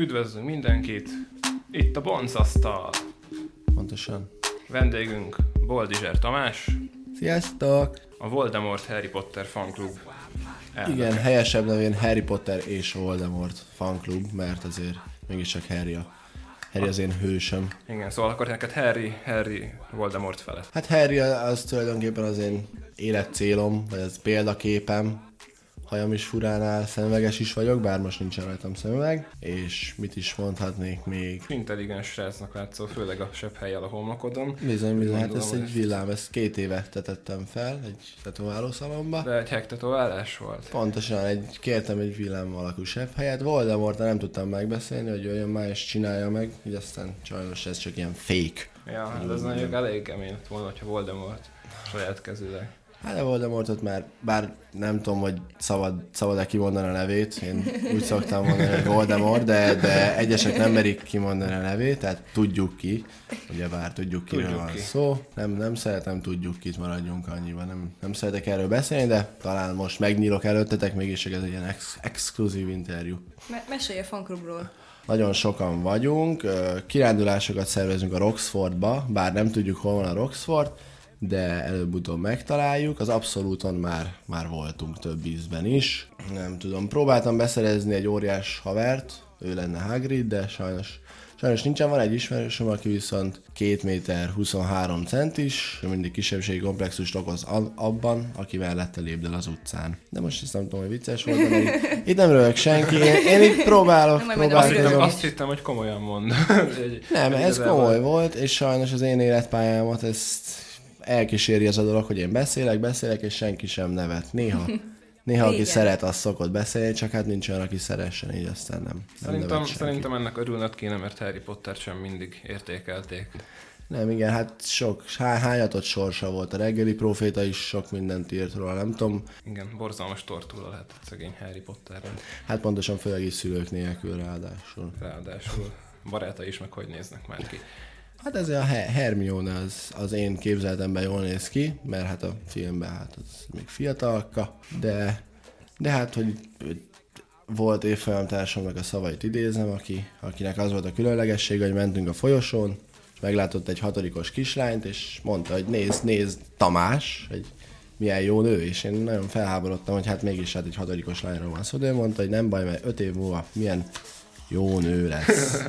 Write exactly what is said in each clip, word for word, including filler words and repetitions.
Üdvözlünk mindenkit! Itt a Boncasztal! Pontosan. Vendégünk Boldizser Tamás. Sziasztok! A Voldemort Harry Potter fanklub elnöke. Igen, helyesebb nevén Harry Potter és Voldemort fanklub, mert azért mégiscsak Harry a Harry az én hősöm. Igen, szóval akkor neked Harry, Harry Voldemort felett. Hát Harry az tulajdonképpen az én életcélom, vagy az példaképem. Hajam is furán áll, szemüveges is vagyok, bár most nincsen rajtam szemüveg. És mit is mondhatnék még? Intelligens srácnak látszol, főleg a sebb hellyel a homlokodon. Bizony, bizony, hát ez egy villám, ezt két éve tetettem fel, egy tetoválószalomba. De egy hektetoválás volt. Pontosan, egy, kértem egy villám alakú sebb helyet. Voldemorttal nem tudtam megbeszélni, hogy jöjjön már és csinálja meg, így aztán sajnos ez csak ilyen fake. Ja, hát ez nagyon elég kemény lett volna, hogyha Voldemort saját kezűleg. Hát a Voldemortot már, bár nem tudom, hogy szabad, szabad-e kimondani a nevét, én úgy szoktam mondani, hogy Voldemort, de, de egyesek nem merik kimondani a nevét, tehát tudjuk ki, ugye bár tudjuk kiről Tudjuk van ki. szó, nem, nem szeretem, tudjuk kit, maradjunk annyiban, nem, nem szeretek erről beszélni, de talán most megnyílok előttetek, mégis ez egy ilyen ex- exkluzív interjú. Me- mesélj a fanklubról. Nagyon sokan vagyunk, kirándulásokat szervezünk a Roxfordba, bár nem tudjuk, hol van a Roxford, de előbb-utóbb megtaláljuk. Az Abszolúton már, már voltunk több ízben is. Nem tudom, próbáltam beszerezni egy óriás havert, ő lenne Hagrid, de sajnos, sajnos nincsen. Van egy ismerősöm, aki viszont két méter huszonhárom centis, mindig kisebbségi komplexust okoz abban, aki mellette lépdel az utcán. De most ezt nem tudom, hogy vicces volt, de itt, itt nem röhög senki. Én, én itt próbálok, Nem, majd Azt hittem, próbálkozom. azt hittem, hogy komolyan mond. Egy- Nem, egy ez igazából- komoly volt, és sajnos az én életpályámat ezt elkíséri az a dolog, hogy én beszélek, beszélek, és senki sem nevet. Néha, néha aki Igen. szeret, az szokott beszélni, csak hát nincs olyan, aki szeressen, így aztán nem, nem Szerintem, nevet senki. szerintem ennek örülnöd kéne, mert Harry Pottert sem mindig értékelték. Nem, igen, hát sok, há, hányatott sorsa volt. A reggeli próféta is sok mindent írt róla, nem tudom. Igen, borzalmas tortúra lehetett szegény Harry Potterben. Hát pontosan főleg is szülők nélkül ráadásul. Ráadásul barátai is meg hogy néznek már ki. Hát ez a Her- Hermione az, az én képzeletemben jól néz ki, mert hát a filmben hát az még fiatalka, de, de hát, hogy, hogy volt évfolyamtársamnak a szavait idézem, aki, akinek az volt a különlegessége, hogy mentünk a folyosón, és meglátott egy hatodikos kislányt, és mondta, hogy nézd, nézd Tamás, hogy milyen jó nő, és én nagyon felháborodtam, hogy hát mégis hát egy hatodikos lányról van szó, de ő mondta, hogy nem baj, mert öt év múlva milyen jó nő lesz.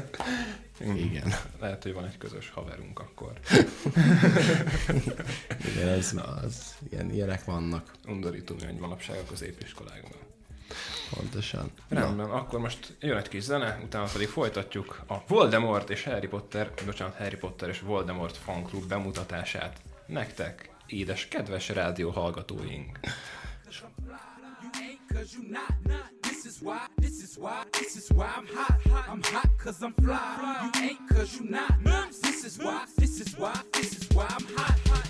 Igen. Lehet, hogy van egy közös haverunk akkor. Igen, az, az, igen, ilyenek vannak. Undorító nőny manapság a középiskolákban. Pontosan. Rendben, akkor most jön egy kis zene, utána pedig folytatjuk a Voldemort és Harry Potter, bocsánat, Harry Potter és Voldemort fanklub bemutatását nektek, édes, kedves rádió hallgatóink. Cause you not, not. This is why, this is why, this is why I'm hot, hot. I'm hot cause I'm fly. You ain't cause you not, not. This is why, this is why, this is why I'm hot, hot.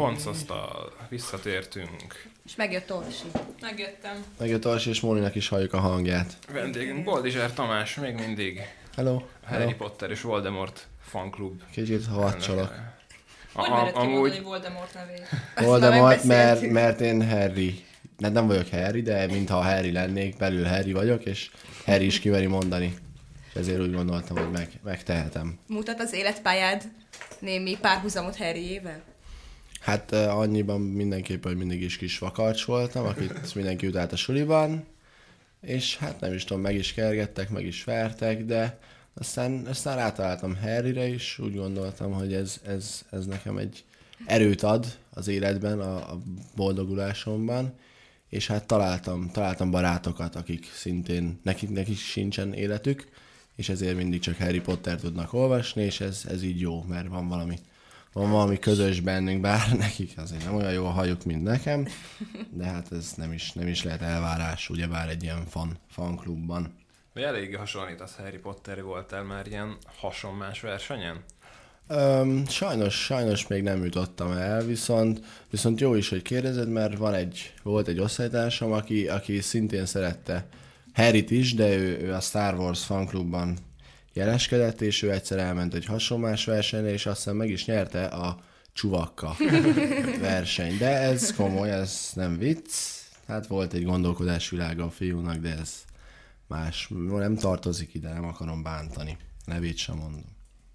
Poncasztal, visszatértünk. És megjött Orsi. Megjöttem. Megjött Orsi és Móninak is halljuk a hangját. Vendégünk Boldizsár Tamás, még mindig Hello. Harry Hello. Potter és Voldemort fanklub. Kicsit havacsolok. Hogy A- mered a- kimondani amúgy Voldemort nevét? Voldemort, mert, megbeszéltük. mert én Harry. Nem, nem vagyok Harry, de mintha Harry lennék, belül Harry vagyok, és Harry is kimeri mondani. És ezért úgy gondoltam, hogy meg, megtehetem. Mutat az életpályád némi párhuzamot Harryével? Hát uh, annyiban mindenképpen, hogy mindig is kis vakarcs voltam, akit mindenki utált a suliban, és hát nem is tudom, meg is kergettek, meg is vertek, de aztán, aztán rátaláltam Harryre is, úgy gondoltam, hogy ez, ez, ez nekem egy erőt ad az életben, a, a boldogulásomban, és hát találtam, találtam barátokat, akik szintén, nekik, nekik sincsen életük, és ezért mindig csak Harry Potter tudnak olvasni, és ez, ez így jó, mert van valami, van valami közös bennünk, bár nekik azért nem olyan jó a hajuk, mint nekem, de hát ez nem is, nem is lehet elvárás, ugyebár egy ilyen fan, fanklubban. Vagy eléggé hasonlítasz Harry Potter, voltál már ilyen hasonmás versenyen? Öm, sajnos, sajnos még nem jutottam el, viszont, viszont jó is, hogy kérdezed, mert van egy, volt egy osztálytársam, aki, aki szintén szerette Harryt is, de ő, ő a Star Wars fanklubban jeleskedett, és ő egyszer elment egy hasonlás versenyre, és aztán meg is nyerte a Csuvakka verseny. De ez komoly, ez nem vicc. Hát volt egy gondolkodásvilága a fiúnak, de ez más, nem tartozik ide, nem akarom bántani. Nevét sem mondom.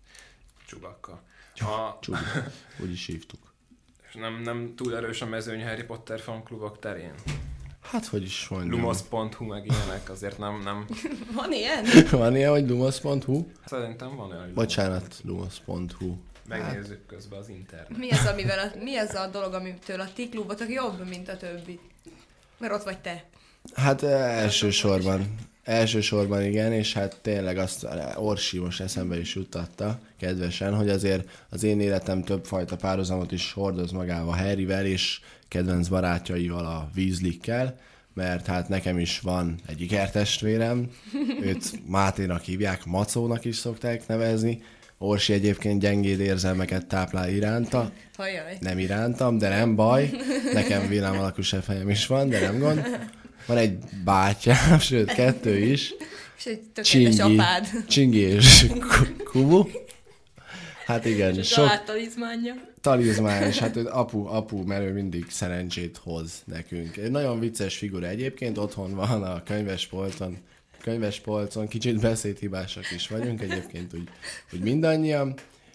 Csubakka. Ha, Csubi, úgy is hívtuk. és nem, nem túl erős a mezőny Harry Potter fanklubok terén? Hát, hogy is mondjam. Lumos pont hu meg ilyenek, azért nem, nem. Van ilyen? Van ilyen, hogy lumos pont hu? Szerintem van olyan, hogy Bocsánat, lumos pont hu. megnézzük közben az internet. Mi az, amivel a, mi az a dolog, amitől a ti klubotok jobb, mint a többi? Mert ott vagy te. Hát eh, elsősorban, elsősorban igen, és hát tényleg azt Orsi most eszembe is juttatta, kedvesen, hogy azért az én életem többfajta párhuzamot is hordoz magával Harryvel és kedvenc barátjaival, a Weasley-kkel, mert hát nekem is van egy ikertestvérem, őt Máténak hívják, Macónak is szokták nevezni, Orsi egyébként gyengéd érzelmeket táplál iránta, Hajjaj. nem irántam, de nem baj, nekem villám alakú sepfejem is van, de nem gond. Van egy bátyám, sőt kettő is, És egy tökéletes Csingi, apád. Csingi és Ku- Kubu. Hát igen, És a sok családtalizmánja. talizmán, és hát ő apu, apu, mert ő mindig szerencsét hoz nekünk. Egy nagyon vicces figura egyébként, otthon van a könyvespolcon, könyvespolcon, kicsit beszédhibásak is vagyunk egyébként, úgy, úgy mindannyian,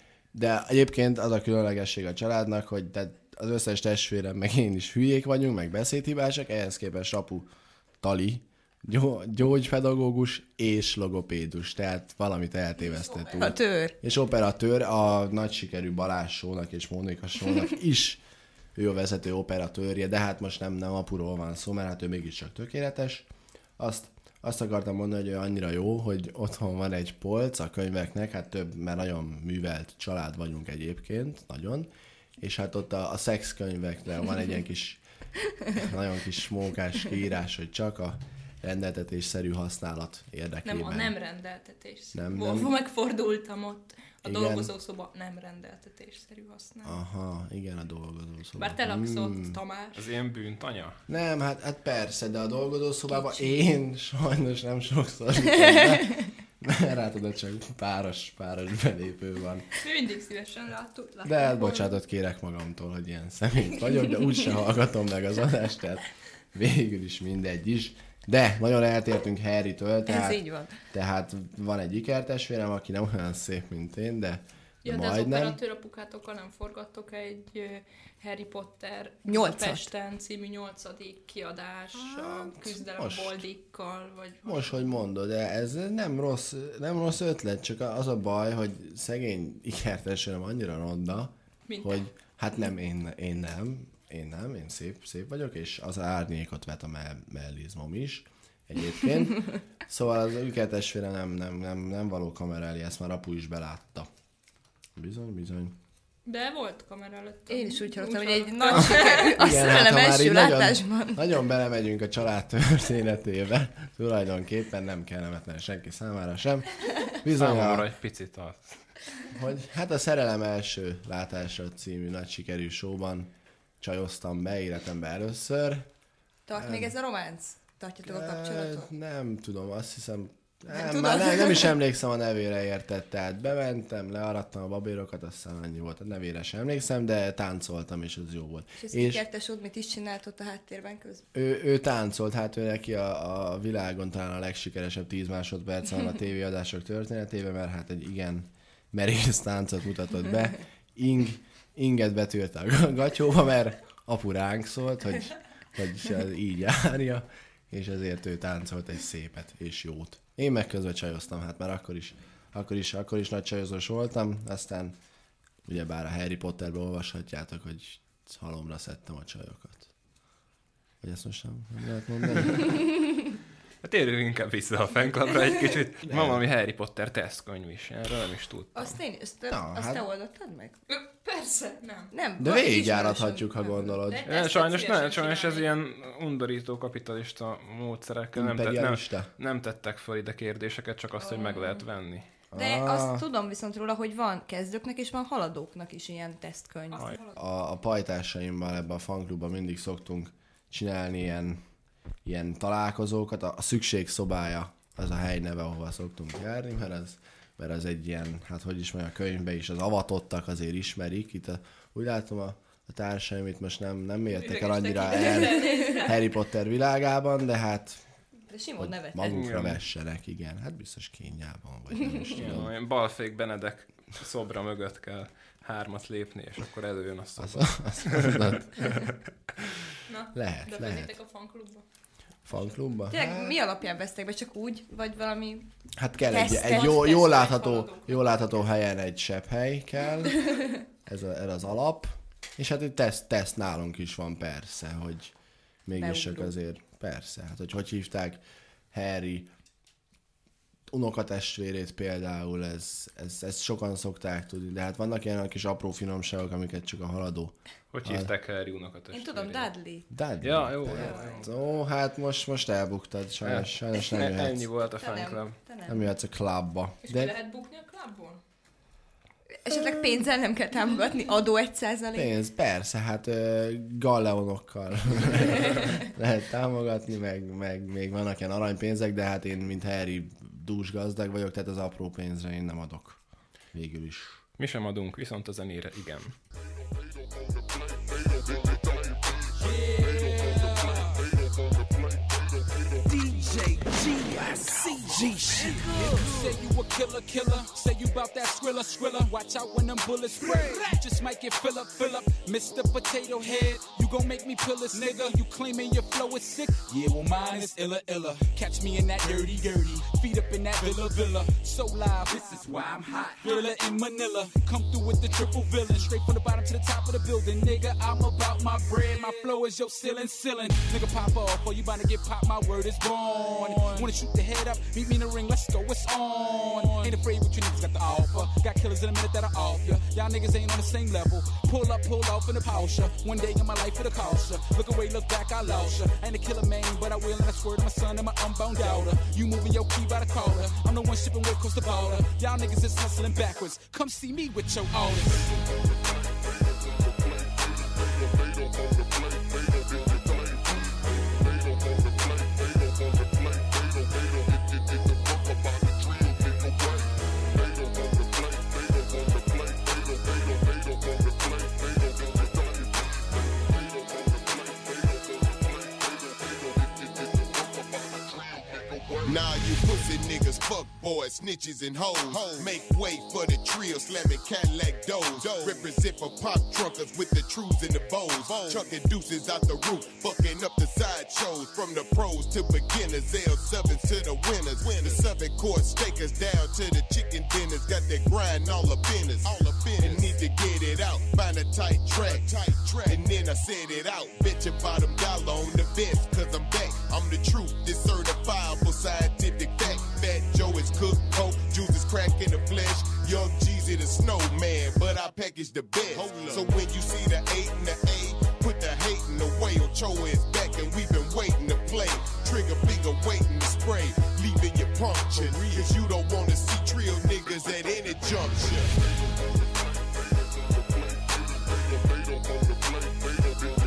de egyébként az a különlegesség a családnak, hogy tehát az összes testvérem, meg én is hülyék vagyunk, meg beszédhibásak, ehhez képest apu Tali, gyó- gyógypedagógus és logopédus, tehát valamit eltévesztett A úgy. tör. És operatőr a nagy sikerű Balázs Sónak és Mónika Sónak is, ő a vezető operatőrje, de hát most nem, nem apuról van szó, mert hát ő mégiscsak tökéletes. Azt, azt akartam mondani, hogy ő annyira jó, hogy otthon van egy polc a könyveknek, hát több, mert nagyon művelt család vagyunk egyébként, nagyon, és hát ott a, a szexkönyvekre van egy ilyen kis, nagyon kis mókás kiírás, hogy csak a rendeltetésszerű használat érdekében. Nem, a nem rendeltetés. Nem, Nem, nem. Megfordultam ott. A Igen. dolgozószoba nem rendeltetésszerű használ. Aha, igen, a dolgozószoba. Bár te laksz ott, Hmm. Tamás. Az ilyen bűntanya? Nem, hát, hát persze, de a dolgozószobában én sajnos nem sokszor jutom be, mert hát oda csak páros, páros belépő van. Mi mindig szívesen láttuk. De hát bocsánatot kérek magamtól, hogy ilyen szemét vagyok, de úgyse hallgatom meg az adást, tehát végül is mindegy is. De nagyon eltértünk Harrytől, tehát, Ez így van. tehát van egy ikertestvérem, aki nem olyan szép, mint én, de, de Ja, de az majdnem. operatőr apukátokkal nem forgattok egy ö, Harry Potter Nyolcat. Pesten című nyolcadik kiadás a küzdelem most. boldikkal, vagy Most, hogy mondod, de ez nem rossz, nem rossz ötlet, csak az a baj, hogy szegény ikertestvérem annyira ronda, Mint hogy hát nem, én, én nem, én nem, én szép, szép vagyok, és az árnyékot vet a mell- mellizmom is egyébként. Szóval az ikertestvére nem, nem, nem, nem való kamera elé, ezt már apu is belátta. Bizony, bizony. De volt kamera előtt. Én is úgy hallottam, Úgy hogy egy hallottam. nagy sikerű, azt Igen, hát velem ha már első így nagyon, látásban. nagyon belemegyünk a család történetébe, tulajdonképpen nem kellemetlen senki számára sem. Bizony, Számomra a, egy picit az. hogy hát a Szerelem első látásra című nagy sikerű showban csajoztam be életemben először. Tart még ez a románc? Tartjátok a kapcsolatot? Nem tudom, azt hiszem, nem, tudod? már nem, nem is emlékszem a nevére, érted, tehát bementem, learattam a babérokat, aztán annyi volt, a nevére sem emlékszem, de táncoltam, és az jó volt. És ez és kikertes mit is csinált ott a háttérben közben? ő, ő táncolt, hát ő neki a, a világon talán a legsikeresebb tíz másodpercen a tévéadások történetében, mert hát egy igen merész táncot mutatott be. Ing, Inget betűrt a gatyóba, mert apu ránk szólt, hogy, hogy így járja, és ezért ő táncolt egy szépet és jót. Én meg közben csajoztam, hát már akkor is, akkor is, akkor is nagy csajozós voltam, aztán ugyebár a Harry Potterben olvashatjátok, hogy halomra szedtem a csajokat. Vagy ezt most nem, nem lehet mondani? Hát térjünk inkább vissza a fanklubra egy kicsit. Van valami Harry Potter tesztkönyv is, erről nem is tudtam. Azt én, azt, te, Na, azt hát- te oldottad meg? Ö, Persze, nem. Nem. De vagy végigjárathatjuk, ha ismerősöm. gondolod. De- Ja, Ezt sajnos, szívesen nem, sajnos ez csinálni. ilyen undorító kapitalista módszerekkel nem, tett, nem, Imperialista? nem tettek fel ide kérdéseket, csak azt, hogy meg lehet venni. De Ah. azt tudom viszont róla, hogy van kezdőknek és van haladóknak is ilyen tesztkönyv. Azt Aj. hallod? A, a pajtásaimmal ebben a fanklubban mindig szoktunk csinálni ilyen, ilyen találkozókat. A, a szükségszobája az a hely neve, ahova szoktunk járni, mert az, mert az egy ilyen, hát hogy is mondjam, a könyvben is az avatottak azért ismerik. Itt a, úgy látom a, a társaim itt most nem, nem értek el annyira el Harry Potter világában, de hát De Simon hogy nevet. magukra Igen. vessenek, igen. Hát biztos kényában, vagy nem is Igen, tudom. olyan Balfék Benedek szobra mögött kell hármat lépni, és akkor előjön a Az, szoba. az, az, az, Na, lehet, de lehet. vennétek a fanklubba? Fanklubba? Tényleg mi alapján vesztek be? Csak úgy? Vagy valami... Hát kell egy, Teszt- egy jó, teszt- jól, teszt- látható, haladók. jól látható helyen egy sebb hely kell. Ez, a, ez az alap. És hát egy teszt, teszt nálunk is van persze, hogy mégis csak Beugró. azért, persze. Hát hogy hogy hívták Harry unokatestvérét például, ez, ez, ezt sokan szokták tudni, de hát vannak ilyen kis apró finomságok, amiket csak a haladó. Hogy hívták Harry unokatestvérét? Én tudom, Dudley. Dudley. Ja, jó, jó, jó. Ó, hát most, most elbuktad, sajnos, sajnos nem Ennyi jöhetsz. volt a Te nem. fanklub. Te Nem nem. jöhetsz a klubba. És ki De lehet bukni a klubból? Esetleg pénzzel nem kell támogatni, adó egy százalék. pénz, persze, hát ö, galleonokkal lehet támogatni, meg, meg még vannak ilyen aranypénzek, de hát én, mint Harry, dús gazdag vagyok, tehát az apró pénzre én nem adok. Végül is. Mi sem adunk, viszont a zenére igen. D J G I C G shit. Say you a killer, killer. Say you bout that skrilla, skrilla. Watch out when them bullets spray. You just might get fill up, fill up. Mister Potato Head, you gon' make me pill this nigga. You claiming your flow is sick? Yeah, well mine is illa, illa. Catch me in that dirty, dirty. Feet up in that villa, villa. So live, this is why I'm hot. Villa in Manila. Come through with the triple villain. Straight from the bottom to the top of the building. Nigga, I'm about my bread. My flow is your ceiling, ceiling. Nigga, pop off or you bout to get popped. My word is born. Wanna shoot the head up? Meet me in the ring. Let's go. It's on. Ain't afraid what you niggas got to offer. Got killers in a minute that are off ya. Y'all niggas ain't on the same level. Pull up, pull off in the Porsche. One day in my life it'll cost ya. Look away, look back, I lost ya. Ain't a killer man, but I will and I swear to my son and my unbound daughter. You moving your key by the quarter. I'm the one shipping weight across the border. Y'all niggas is hustling backwards. Come see me with your orders. Nah, you pussy niggas, fuck boys, snitches and hoes. Make way for the trio, slamming Cadillac doors. Represent for pop trunkers with the truths and the bows. Chucking deuces out the roof, fucking up the side shows. From the pros to beginners, L sevens to the winners. The seven court stakers down to the chicken dinners. Got that grind all up in us. All up in and need to get it out. Find a tight track, tight track. And then I set it out. Bet your bottom dollar on the vest, cause I'm back. I'm the truth, this certifiable scientific fact. Fat Joe is cooked, coke, juice is crack in the flesh. Young Jeezy the snowman, but I package the best. So when you see the eight and the A, put the hating away. Ocho is back and we've been waiting to play. Trigger finger waiting to spray, leaving you punctured. Cause you don't wanna see trio niggas at any juncture.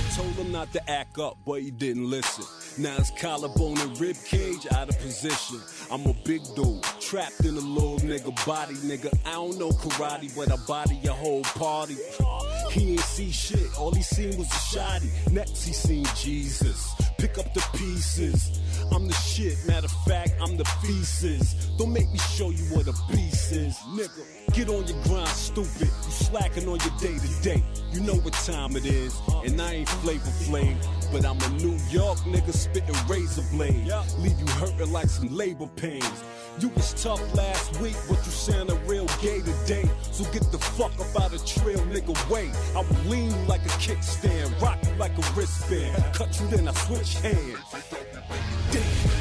Told him not to act up, but he didn't listen. Now his collarbone and rib cage out of position. I'm a big dude, trapped in a little nigga body, nigga. I don't know karate, but I body your whole party. He ain't see shit, all he seen was a shotty. Next he seen Jesus, pick up the pieces. I'm the shit, matter of fact, I'm the feces. Don't make me show you what a beast is, nigga. Get on your grind, stupid. You slacking on your day to day. You know what time it is, and I ain't Flavor Flav, but I'm a New York nigga spitting razor blade. Leave you hurting like some labor pains. You was tough last week, but you sound a real gay today. So get the fuck up out of trail, nigga, way. I will lean you like a kickstand, rock you like a wristband. Cut you, then I switch hands. Damn.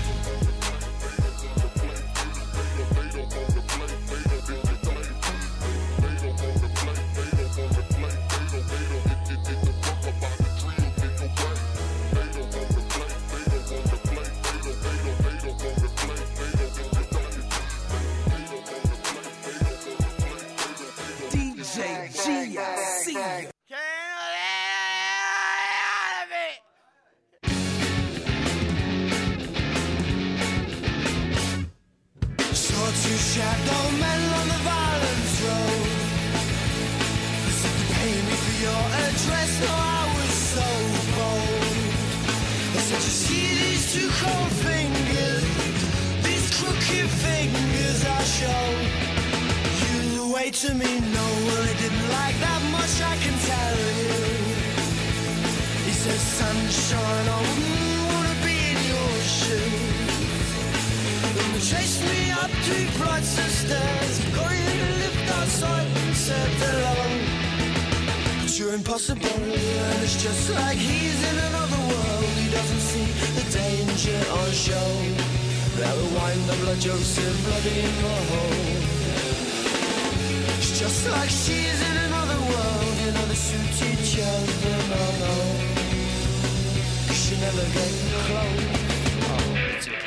Shadow men on the violence road. I said to pay me for your address, no, I was so bold. I said, you see these two cold fingers, these crooked fingers I show. You wait to me, no, well, they didn't like that much, I can tell you. He says, sunshine, I wouldn't wanna be in your shoes. They chased me up three flights of stairs, got you to lift outside and said hello. But you're impossible, and it's just like he's in another world. He doesn't see the danger on show. That will wind the blood jokes and bloody in the hole. It's just like she's in another world. You know they suit each other, no, no. She never get close. Oh, it's interesting.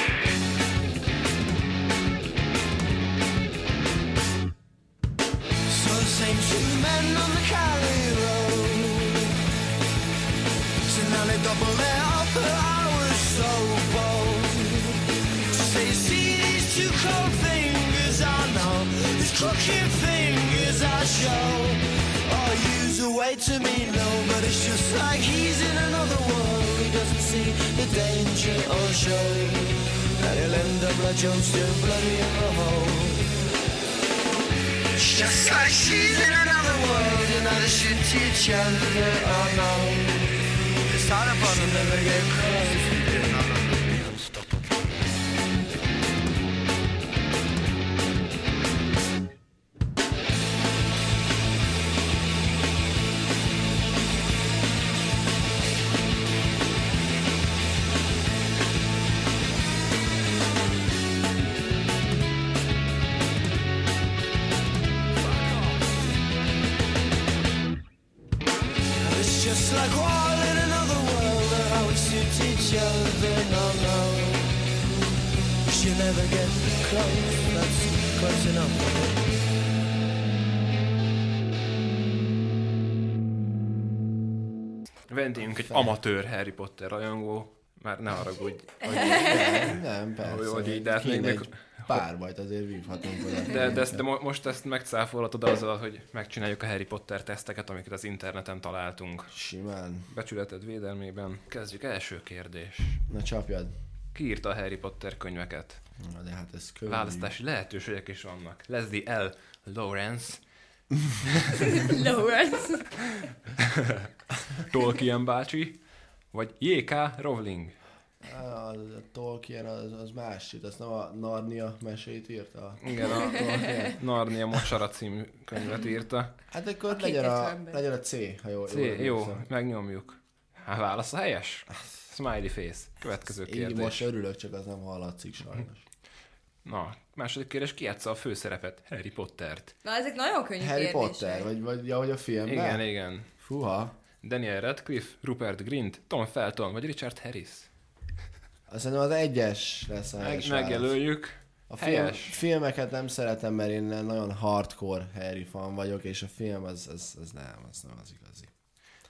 Same two men on the Cali road. So now they double their offer. I was so bold to say, you see these two cold fingers I know, these crooked fingers I show. Oh, use a way to me, no, but it's just like he's in another world. He doesn't see the danger or show. And he'll end up like Joe still bloody in the hole. Just like she's in another world, you know they shoot each other, oh no. It's hard upon them, never get close. Just like all in another world, and how we suit each other, no, no. She'll never get close, that's close enough. Vendégünk egy amatőr Harry Potter rajongó, már ne haragudj. Nem, nem, persze. Hogy így, de hát még, még... Párbajt azért vívhatunk oda. De, de, de most ezt megcáfolhatod azzal, hogy megcsináljuk a Harry Potter teszteket, amiket az interneten találtunk. Simán. Becsületed védelmében. Kezdjük, első kérdés. Na csapjad. Ki írta a Harry Potter könyveket? Na de hát ez könnyű. Választási lehetőségek is vannak. Leslie L. Lawrence. Lawrence. Tolkien bácsi. Vagy J K. Rowling. A, a Tolkien az, az másik, azt nem a Narnia mesét írta? Igen, a Narnia Mocsara című könyvet írta. Hát akkor a legyen, a, legyen a C, ha jól. C, jól jó, megnyomjuk. Hát válasz a helyes? Smiley face. Következő kérdés. Így most örülök, csak az nem hallatszik sajnos. Na, második kérdés, ki játsza a főszerepet? Harry Pottert. Na, ezek nagyon könnyű Harry kérdések. Potter, vagy, vagy ahogy a filmben? Igen, igen. Fúha. Daniel Radcliffe, Rupert Grint, Tom Felton, vagy Richard Harris? Azt hiszem az egyes lesz a Meg, Megjelöljük. A film, filmeket nem szeretem, mert én nagyon hardcore Harry fan vagyok, és a film az, az, az nem, az nem az igazi.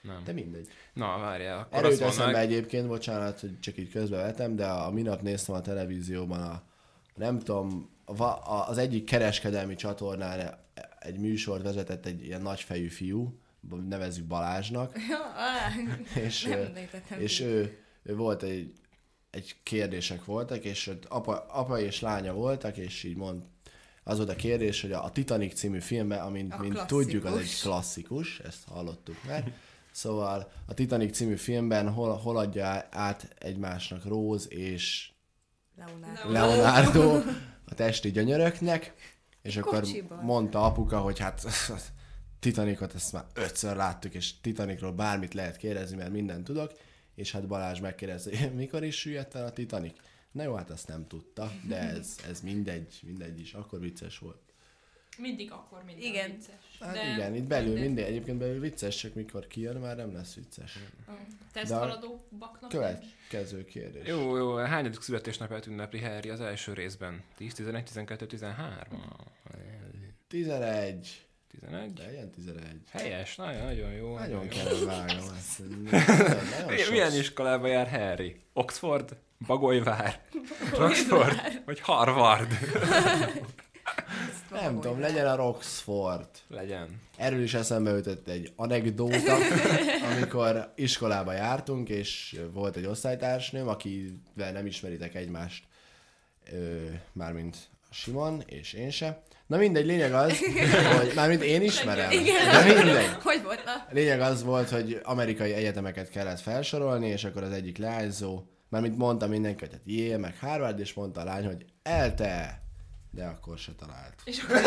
Nem. De mindegy. Na, várjál. Akkor Erőt azt mondd eszembe meg. egyébként, bocsánat, hogy csak így közbevetem, de a minap néztem a televízióban a, nem tudom, a, a, az egyik kereskedelmi csatornán egy műsort vezetett egy ilyen nagyfejű fiú, nevezzük Balázsnak, és, Nem lejtettem és ki. ő, ő volt egy, egy kérdések voltak, és ott apa, apa és lánya voltak, és így mond, az volt a kérdés, hogy a Titanic című filmben, amint A mint klasszikus. tudjuk, az egy klasszikus, ezt hallottuk már. Szóval a Titanic című filmben hol, hol adja át egymásnak Rose és Leonardo. Leonardo a testi gyönyöröknek, és akkor Kocsiban. mondta apuka, hogy hát Titanicot ezt már ötször láttuk, és Titanicról bármit lehet kérdezni, mert mindent tudok, és hát Balázs megkérdezte, hogy mikor is süllyedt el a Titanic? Na jó, hát azt nem tudta, de ez, ez mindegy, mindegy is, akkor vicces volt. Mindig akkor minden Igen. vicces. Hát De igen, itt belül mindegy. mindegy, egyébként belül vicces, csak mikor kijön, már nem lesz vicces. Teszthaladóknak nincs. Következő kérdés. Jó, jó, hányadik születésnapját ünnepli Harry az első részben? tíz, tizenegy, tizenkettő, tizenhárom? tizenegy. tizenegy? Legyen tizenegy. Helyes, nagyon, nagyon jó. Nagyon jó. kell vágnom ezt. Nagyon, nagyon Milyen sok- iskolába jár Harry? Oxford? Bagolyvár? Roxford? Vagy Harvard? Nem tudom, legyen a Roxford. Legyen. Erről is eszembe jutott egy anekdóta, amikor iskolába jártunk, és volt egy osztálytársnőm, akivel nem ismeritek egymást, ö, mármint Simon, és én se. Na mindegy, lényeg az, hogy mármint én ismerem, de mindegy. Hogy volt? Na? Lényeg az volt, hogy amerikai egyetemeket kellett felsorolni, és akkor az egyik leányzó, mármint mondta mindenki, hogy hát Yale, meg Harvard, és mondta a lány, hogy elte, de akkor se talált. És akkor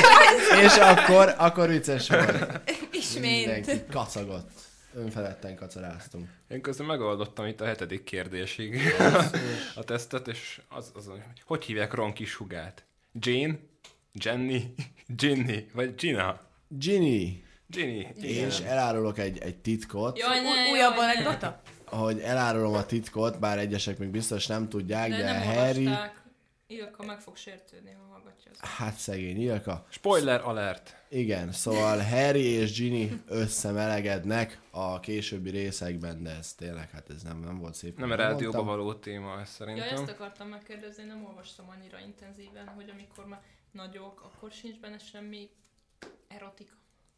És akkor, akkor vicces volt. Ismét. Mindenki kacagott. Önfeledten kacaráztunk. Én közben megoldottam itt a hetedik kérdésig a tesztet, és az, az, hogy hogy hívják Ron kis hugát? Jane? Jenny? Ginny? Vagy Gina? Ginny, Ginny. és elárulok egy, egy titkot, Jaj, ne, Új- Újabb jaj, ne. anekdota? hogy elárulom a titkot, bár egyesek még biztos nem tudják, De, de, nem Harry, olvasták. Ilka meg fog sértődni, ha hallgatja az. hát szegény Ilka. Spoiler alert. Igen, szóval Harry és Ginny összemelegednek a későbbi részekben, de ez tényleg, hát ez nem, nem volt szép. Nem a ahogy rádióba mondtam. való téma, ez Ja, szerintem. ezt akartam megkérdezni, nem olvastam annyira intenzíven, hogy amikor már nagyok, akkor sincs benne semmi erotika.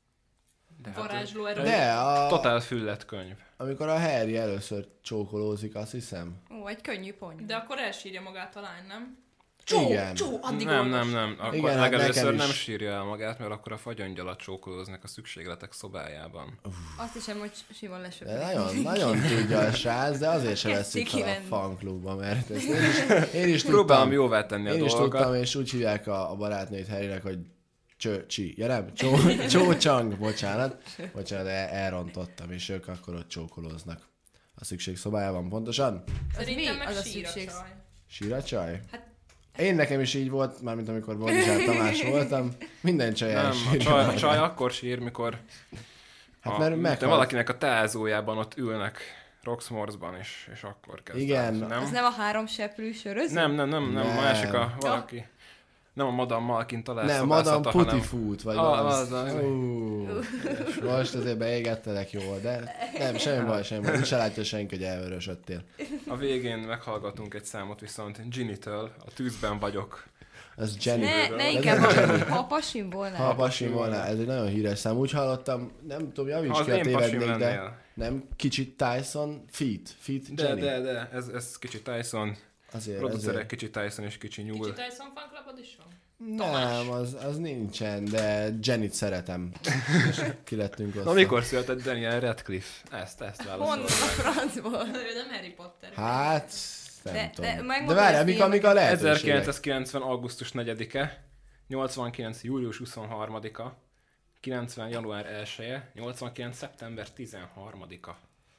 De hát Varázsló erotika. De, a, totál füllet könyv. amikor a Harry először csókolózik, azt hiszem. Ó, egy könnyű pont. De akkor elsírja magát a lány, nem? Csó, Igen. Csó, addig Nem, olvas. nem, nem. Akkor Igen, hát legelőször nekem nem is. sírja el magát, mert akkor a fagyangyalat csókolóznak a szükségletek szobájában. Azt hiszem, hogy Simon De lesöpri. nagyon, nagyon tudja a srác, de azért sem Kezdték veszik fel a kivenni. fanklubba, mert ezt én is, én is Próbálom tudtam. jóvá tenni a Én is dolgokat. tudtam, és úgy hívják a, a barátnőt Harrynek, hogy Cső, csi, ja nem, csó, csócsang, bocsánat, bocsánat, el, elrontottam, és ők akkor ott csókolóznak a szükség szobájában, pontosan. Szerintem mi? meg Az a sír a szükség- csaj. Sír a csaj? Hát- Én nekem is így volt, mármint amikor Boldizsár Tamás voltam, minden csaj Nem, a elsír. csaj, a csaj akkor sír, mikor Hát a, mert de meghalt. valakinek a teázójában ott ülnek Roxmorsban, és, és akkor kezd Igen. el, nem? Az nem a három seprű söröző? Nem, nem, nem, nem, a Nem. másik a valaki. Nem a Madame Malkin talál Nem, szobászata, Madame hanem... Putifoot, vagy Ah, az. az, az. Ú, és most azért beégettelek jól, de nem, semmi baj, semmi baj. Se látja senki, hogy elvörösödtél. A végén meghallgatunk egy számot viszont Ginny-től, a tűzben vagyok. Ez Jenny. Ne, ne Ez inkább nem Jenny. a, ha a pasim volna. Ha a pasim volna, ez egy nagyon híres szám. Úgy hallottam, nem tudom, Ha javíts az ki, ha én pasim tévednék, de lennél. nem kicsit Tyson, Feet, Feet De, Jenny. de, de, ez, ez kicsi Tyson, Azért, producerek azért. kicsi Tyson és kicsi nyúl. Kicsit Tyson fanklubod is van? Nem, az, az nincsen, de Jennyt szeretem. És ki lettünk Na osztva. mikor született Daniel Radcliffe? Ezt, ezt Honnan válaszolom. a francból? Ő nem Harry Potter. Hát, nem De- tudom. de De, megmondom, várjál, hogy mik a, filmek- mik a lehetőségek? ezerkilencszázkilencven. augusztus negyedike, nyolcvankilenc. július huszonharmadika, kilencven. január elseje, nyolcvankilenc. szeptember tizenharmadika.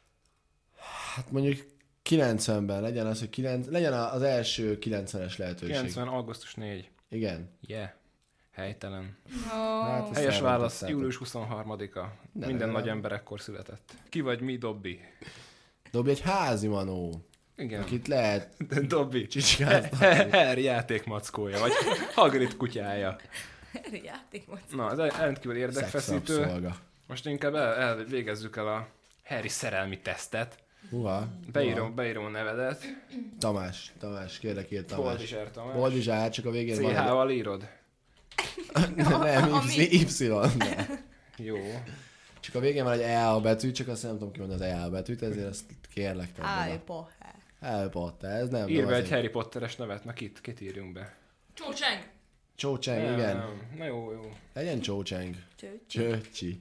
Hát mondjuk kilencvenben legyen az, hogy kilenc, legyen az első kilencvenes lehetőség. kilencven. augusztus negyedike. Igen. Yeah. Helytelen. Ó, Hát ezt Helyes válasz, elrontottátok. július huszonharmadika. De Minden nem. nagy ember ekkor született. Ki vagy mi, Dobby? Dobj egy házi manó, Igen. akit lehet Dobby. csicskáztatni. Harry játékmackója, vagy Hagrid kutyája. játékmód. Na, ez rendkívül érdekfeszítő. Szexrabszolga. Most inkább el, el, végezzük el a Harry szerelmi tesztet. Uha. Beírom, beírom a nevedet. Tamás, Tamás, kérlek ír Tamás. Boldizsár Tamás. Boldizsár, csak a végén cé van. há-val írod? Nem, Ami- Y. Jó. Csak a végén van egy E A betű, csak azt nem tudom kimondani az E A betűt, ezért azt kérlek tedd Állj, oda. pohár. Harry Potter, ez nem. Írj nem be egy azért. Harry Potteres nevet, na kit, kit írjunk be? Cho Chang! Cho Chang, Nem, igen. nem. Na jó, jó. Legyen Cho Chang. Csőcsi. Csöcsi.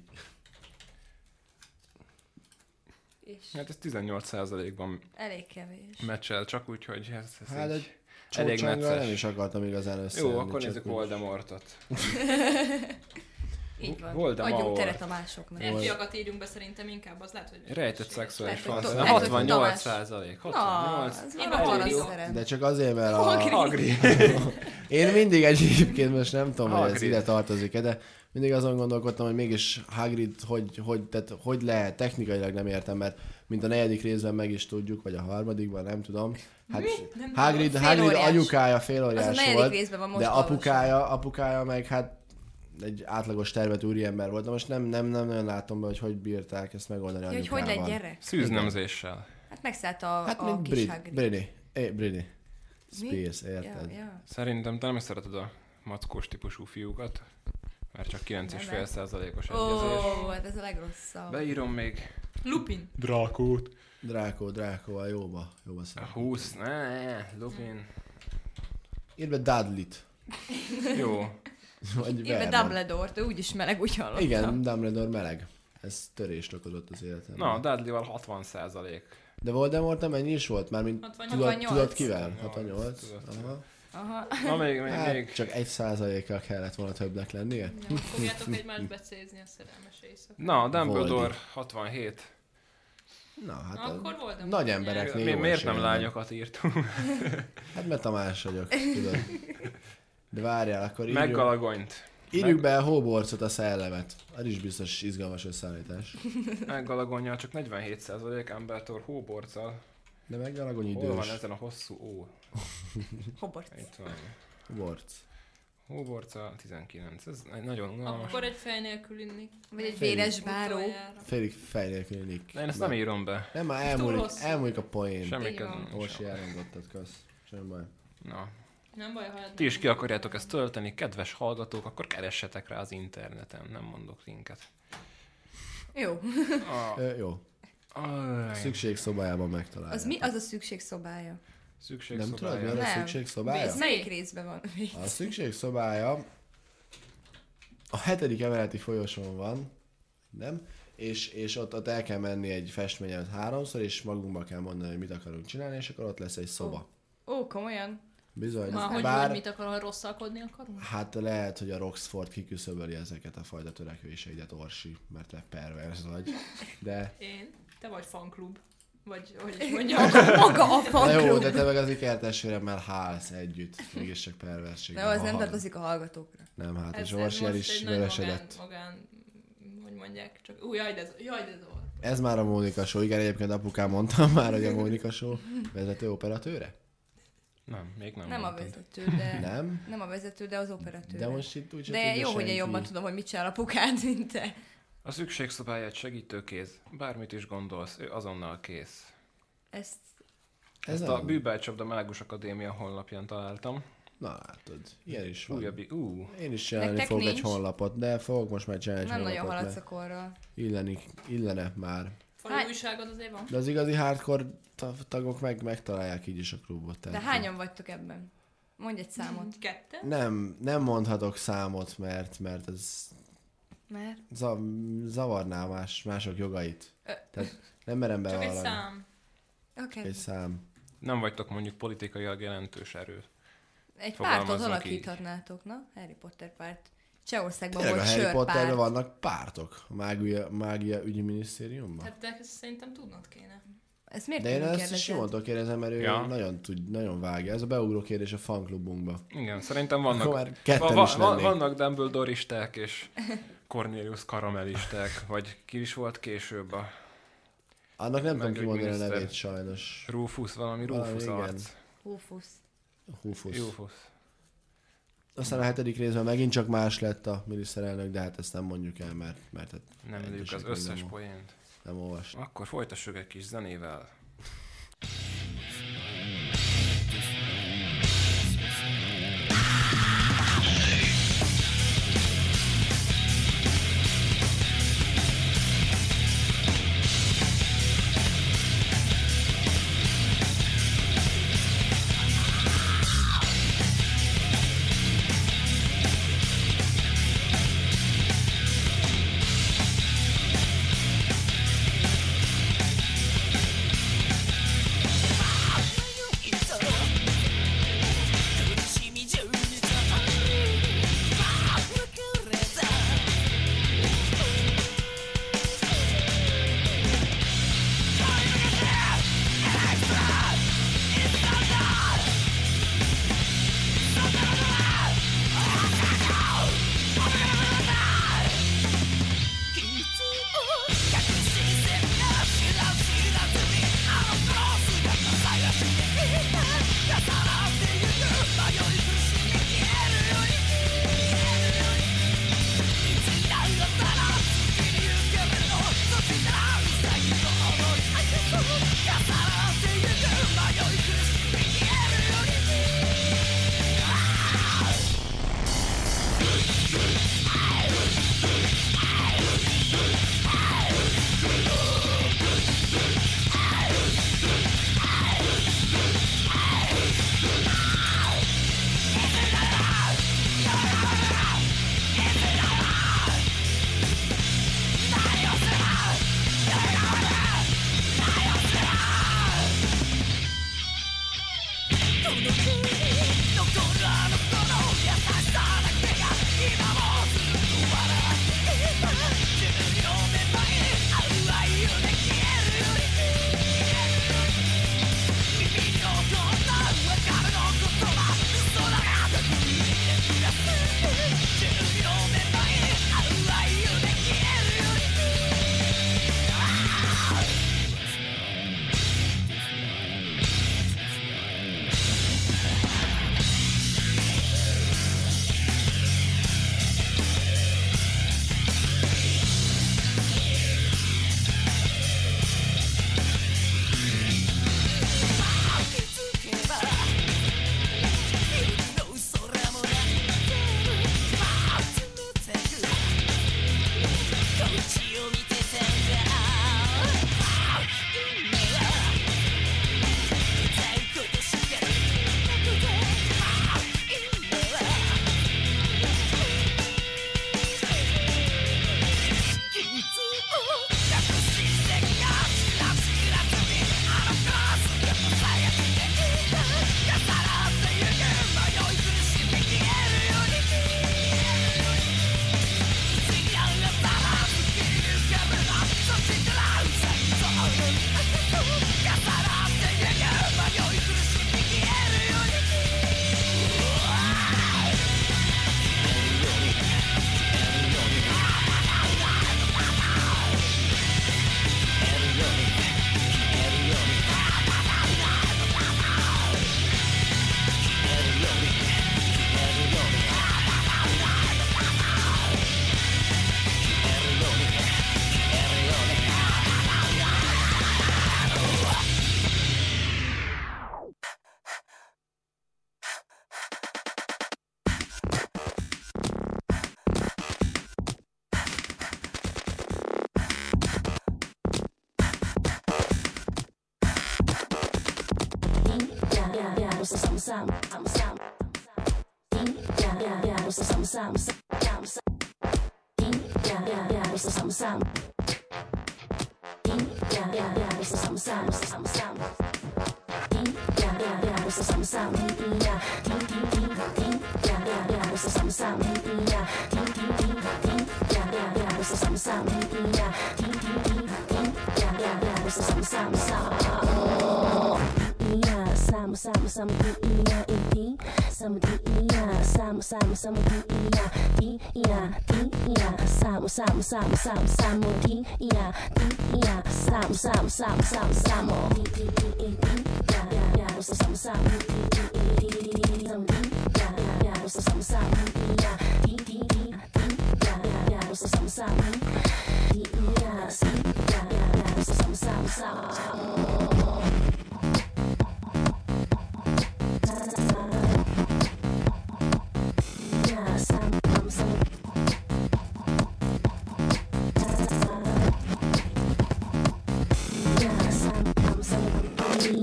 És Hát ez tizennyolc százalékban elég kevés. meccsel, csak úgy, hogy ez, ez Hát egy egy Cho elég Changgal necces. nem is akartam igazán összeadni. Jó, akkor csak nézzük úgy. Voldemortot. Így van. Voldemort. Adjunk teret a másoknak. Férfiakat írjunk be szerintem inkább, az lehet, hogy... Rejtett szexuális Lehet, hogy fantázia. to- lehet, hogy hatvannyolc Tamás. százalék. Na, hatvannyolc. ez Én már vagy arra jó. szerem. De csak azért, mert a... Hagrid. Én mindig egyébként most nem tudom, hogy ez Hagrid. ide tartozik-e, de mindig azon gondolkodtam, hogy mégis Hagrid hogy, hogy, tehát hogy lehet, technikailag nem értem, mert mint a negyedik részben meg is tudjuk, vagy a harmadikban, nem tudom. Hát Nem Hagrid, tudom, Hagrid félóriás. anyukája Az a félóriás negyedik volt, részben van, most de olvasom. apukája, apukája meg hát egy átlagos termetű úriember volt. De most nem, nem, nem nagyon látom be, hogy hogy bírták ezt megoldani Ja, hogy anyukával. hogy lett gyerek? Szűznemzéssel. Hát megszállt a, Hát a mint kis Brit, Hagrid. Britney. É, Britney. Mi? Spears, Ja, érted? ja. Szerintem te nem is szereted a mackós típusú fiúkat, mert csak kilenc egész öt százalékos Ó, egyezés. hát ez a legrosszabb. Beírom még Lupin! Drákót. Drákó, Drákóval jóba, jóba A szeretem. húsz, ne, ne, Lupin. Írd be Dudley-t. Jó. Vagy Éve Vernon. Dumbledore-t, ő úgyis meleg, úgy hallottam. Igen, Dumbledore meleg. Ez törést okozott az életemben. Na, Dudley-val hatvan százalék. De Voldemort mennyi is volt? Mármint hatvannyolc. tudod, hatvannyolc. tudod kivel? hatvannyolc. Tudod. Aha. Aha. Na, még, még, Hát, még. csak egy százalékkal kellett volna többnek lennie. Nem fogjátok egymást becézni a szerelmes éjszaka. Na, Dumbledore Voldy. hatvanhét. Na, hát Na, a akkor Voldemort nagy nyert. embereknél Mi, jó miért esélye nem van. lányokat írtunk? Hát mert Tamás vagyok, tudod. De várjál, akkor írjuk, Meggalagonyt. írjuk be a Hogwartsot, a szellemet. Az is biztos izgalmas összeállítás. Meggalagonnyal csak negyvenhét százalék, Ambertor Hogwarts-al. De meg Galagony Hol van idős. ezen a hosszú ó? Hogwarts. Itt van. Hogwarts. Hogwarts-al tizenkilenc. Ez egy nagyon unalmas. Akkor egy fej nélkül inni. Vagy egy Félig. véres báró. Utoljára. Félig fej nélkül nick. De én ezt nem írom be. Nem, már Túl elmúlik, hosszú. elmúlik a poén. Semmi Így van. kedvem. Orsi elrongottad, kösz. Semmi baj. Na. Nem baj, ha hát Ti is ki akarjátok ezt tölteni, kedves hallgatók, akkor keressetek rá az interneten, nem mondok linket. Jó. A, Ö, jó. a, Szükségszobájában megtalálják. Az mi? Az a szükségszobája. szükség Nem tudod, mi szobája. az a Nem. szükségszobája? Ez melyik részben van? A szükségszobája a hetedik emeleti folyosón van, nem? És, és ott, ott el kell menni egy festmény előtt háromszor, és magunkba kell mondani, hogy mit akarunk csinálni, és akkor ott lesz egy szoba. Ó, komolyan? Bizony. Ma, hogy, Bár, hogy mit akarod, rosszalkodni akarunk? hát lehet, hogy a Roxford kiküszöböli ezeket a fajta törekvéseidet, Orsi, mert te pervers vagy. De, Én? Te vagy fanklub. Vagy, hogy is mondjam. Maga a de jó, fanklub. de te meg az ikertestvéremmel hálsz együtt. Mégiscsak perverség. De az Ha- nem ha- tartozik a hallgatókra. Nem, hát, Ez, és ez Orsi el most is egy nagy magán, vörösedett. magán, hogy mondják, csak, ú, jaj, de, z- jaj, de zavar. Ez már a Mónika Show. Igen, egyébként apukám mondta már, hogy a Mónika Show vezető operatőre? Nem, még nem Nem a mondtad. vezető, de... Nem? Nem a vezető, de az operatőr. De most itt úgy De jó, hogy én jobban tudom, hogy mit csinál a pukád, mint te. A szükségszobája egy segítőkéz. Bármit is gondolsz, ő azonnal kész. Ezt... Ez Ezt nem. a Bűbelcsapda Mágus Akadémia honlapján találtam. Na látod, ilyen is van. Újabb, ú, Én is csinálni Nektek fogok egy nincs. honlapot, de fogok most már csinálni egy Nem nagyon honlapot, haladsz a mert korral. illeni, illene már. Fali Hány- újságod azért van? De az igazi hardcore ta- tagok meg megtalálják így is a klubot. De tehát- hányan vagytok ebben? Mondj egy számot. Kette? Nem, nem mondhatok számot, mert, mert ez Mert? za- zavarná más, mások jogait. Ö. Tehát nem merem Csak egy bevallani. szám. Oké. Egy szám. nem vagytok mondjuk politikailag jelentős erő. Egy Fogalmazzunk pártot így. alakíthatnátok, na? Harry Potter párt. Csehországban Tényleg a volt Harry Potterben sörpárt. vannak pártok. A mágia, mágia ügyminisztériumban. Hát de ezt szerintem tudnod kéne. Ezt miért De én tőlünk ezt kérdezed? Simontól kérdezem, mert ő Ja. nagyon, tud, nagyon vágja. Ez a beugró kérdés a fanklubunkba. Igen, szerintem Akkor vannak, már ketten va- is va- lennénk. vannak Dumbledore-isták és Cornelius Caramellisták, vagy ki is volt később a Annak nem tudom Meg kimondani a miniszter. nevét sajnos. Rufus, valami Valami, Rufus igen. arc. Húfusz. Húfusz. Rufus. Aztán a hetedik részben megint csak más lett a miniszterelnök, de hát ezt nem mondjuk el, mert, mert hát Nem lőjük az egyesek összes nem- poént. Nem olvastam. Akkor folytassuk egy kis zenével. some, some, some. Yeah, yeah, yeah, some, some, some, some, some. Yeah, yeah, yeah, some, some. Yeah, yeah, yeah, some, some, some, some. Yeah, yeah, yeah, some, some. Yeah, ding, ding, ding, ding. Yeah, yeah, yeah, some, some. Yeah, ding, ding, ding, ding. Yeah, yeah, yeah, some, some. Yeah, ding, ding, ding, ding. Yeah, yeah, yeah, some, some, some. Yeah, some, some, some. Yeah, yeah, some, yeah, some, some, some. Yeah, yeah, yeah, some, some, some, some, some. Yeah, yeah, some, some, some, some, some. Yeah, yeah, yeah, some, some. Yeah, yeah, yeah, some, some. Yeah, yeah, yeah, some, some. Yeah, yeah, some, some, some. Yeah, some, some, some. Yeah, some, some, some.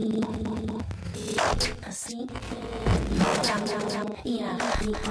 Assim. Tam, tam, tam. Yeah.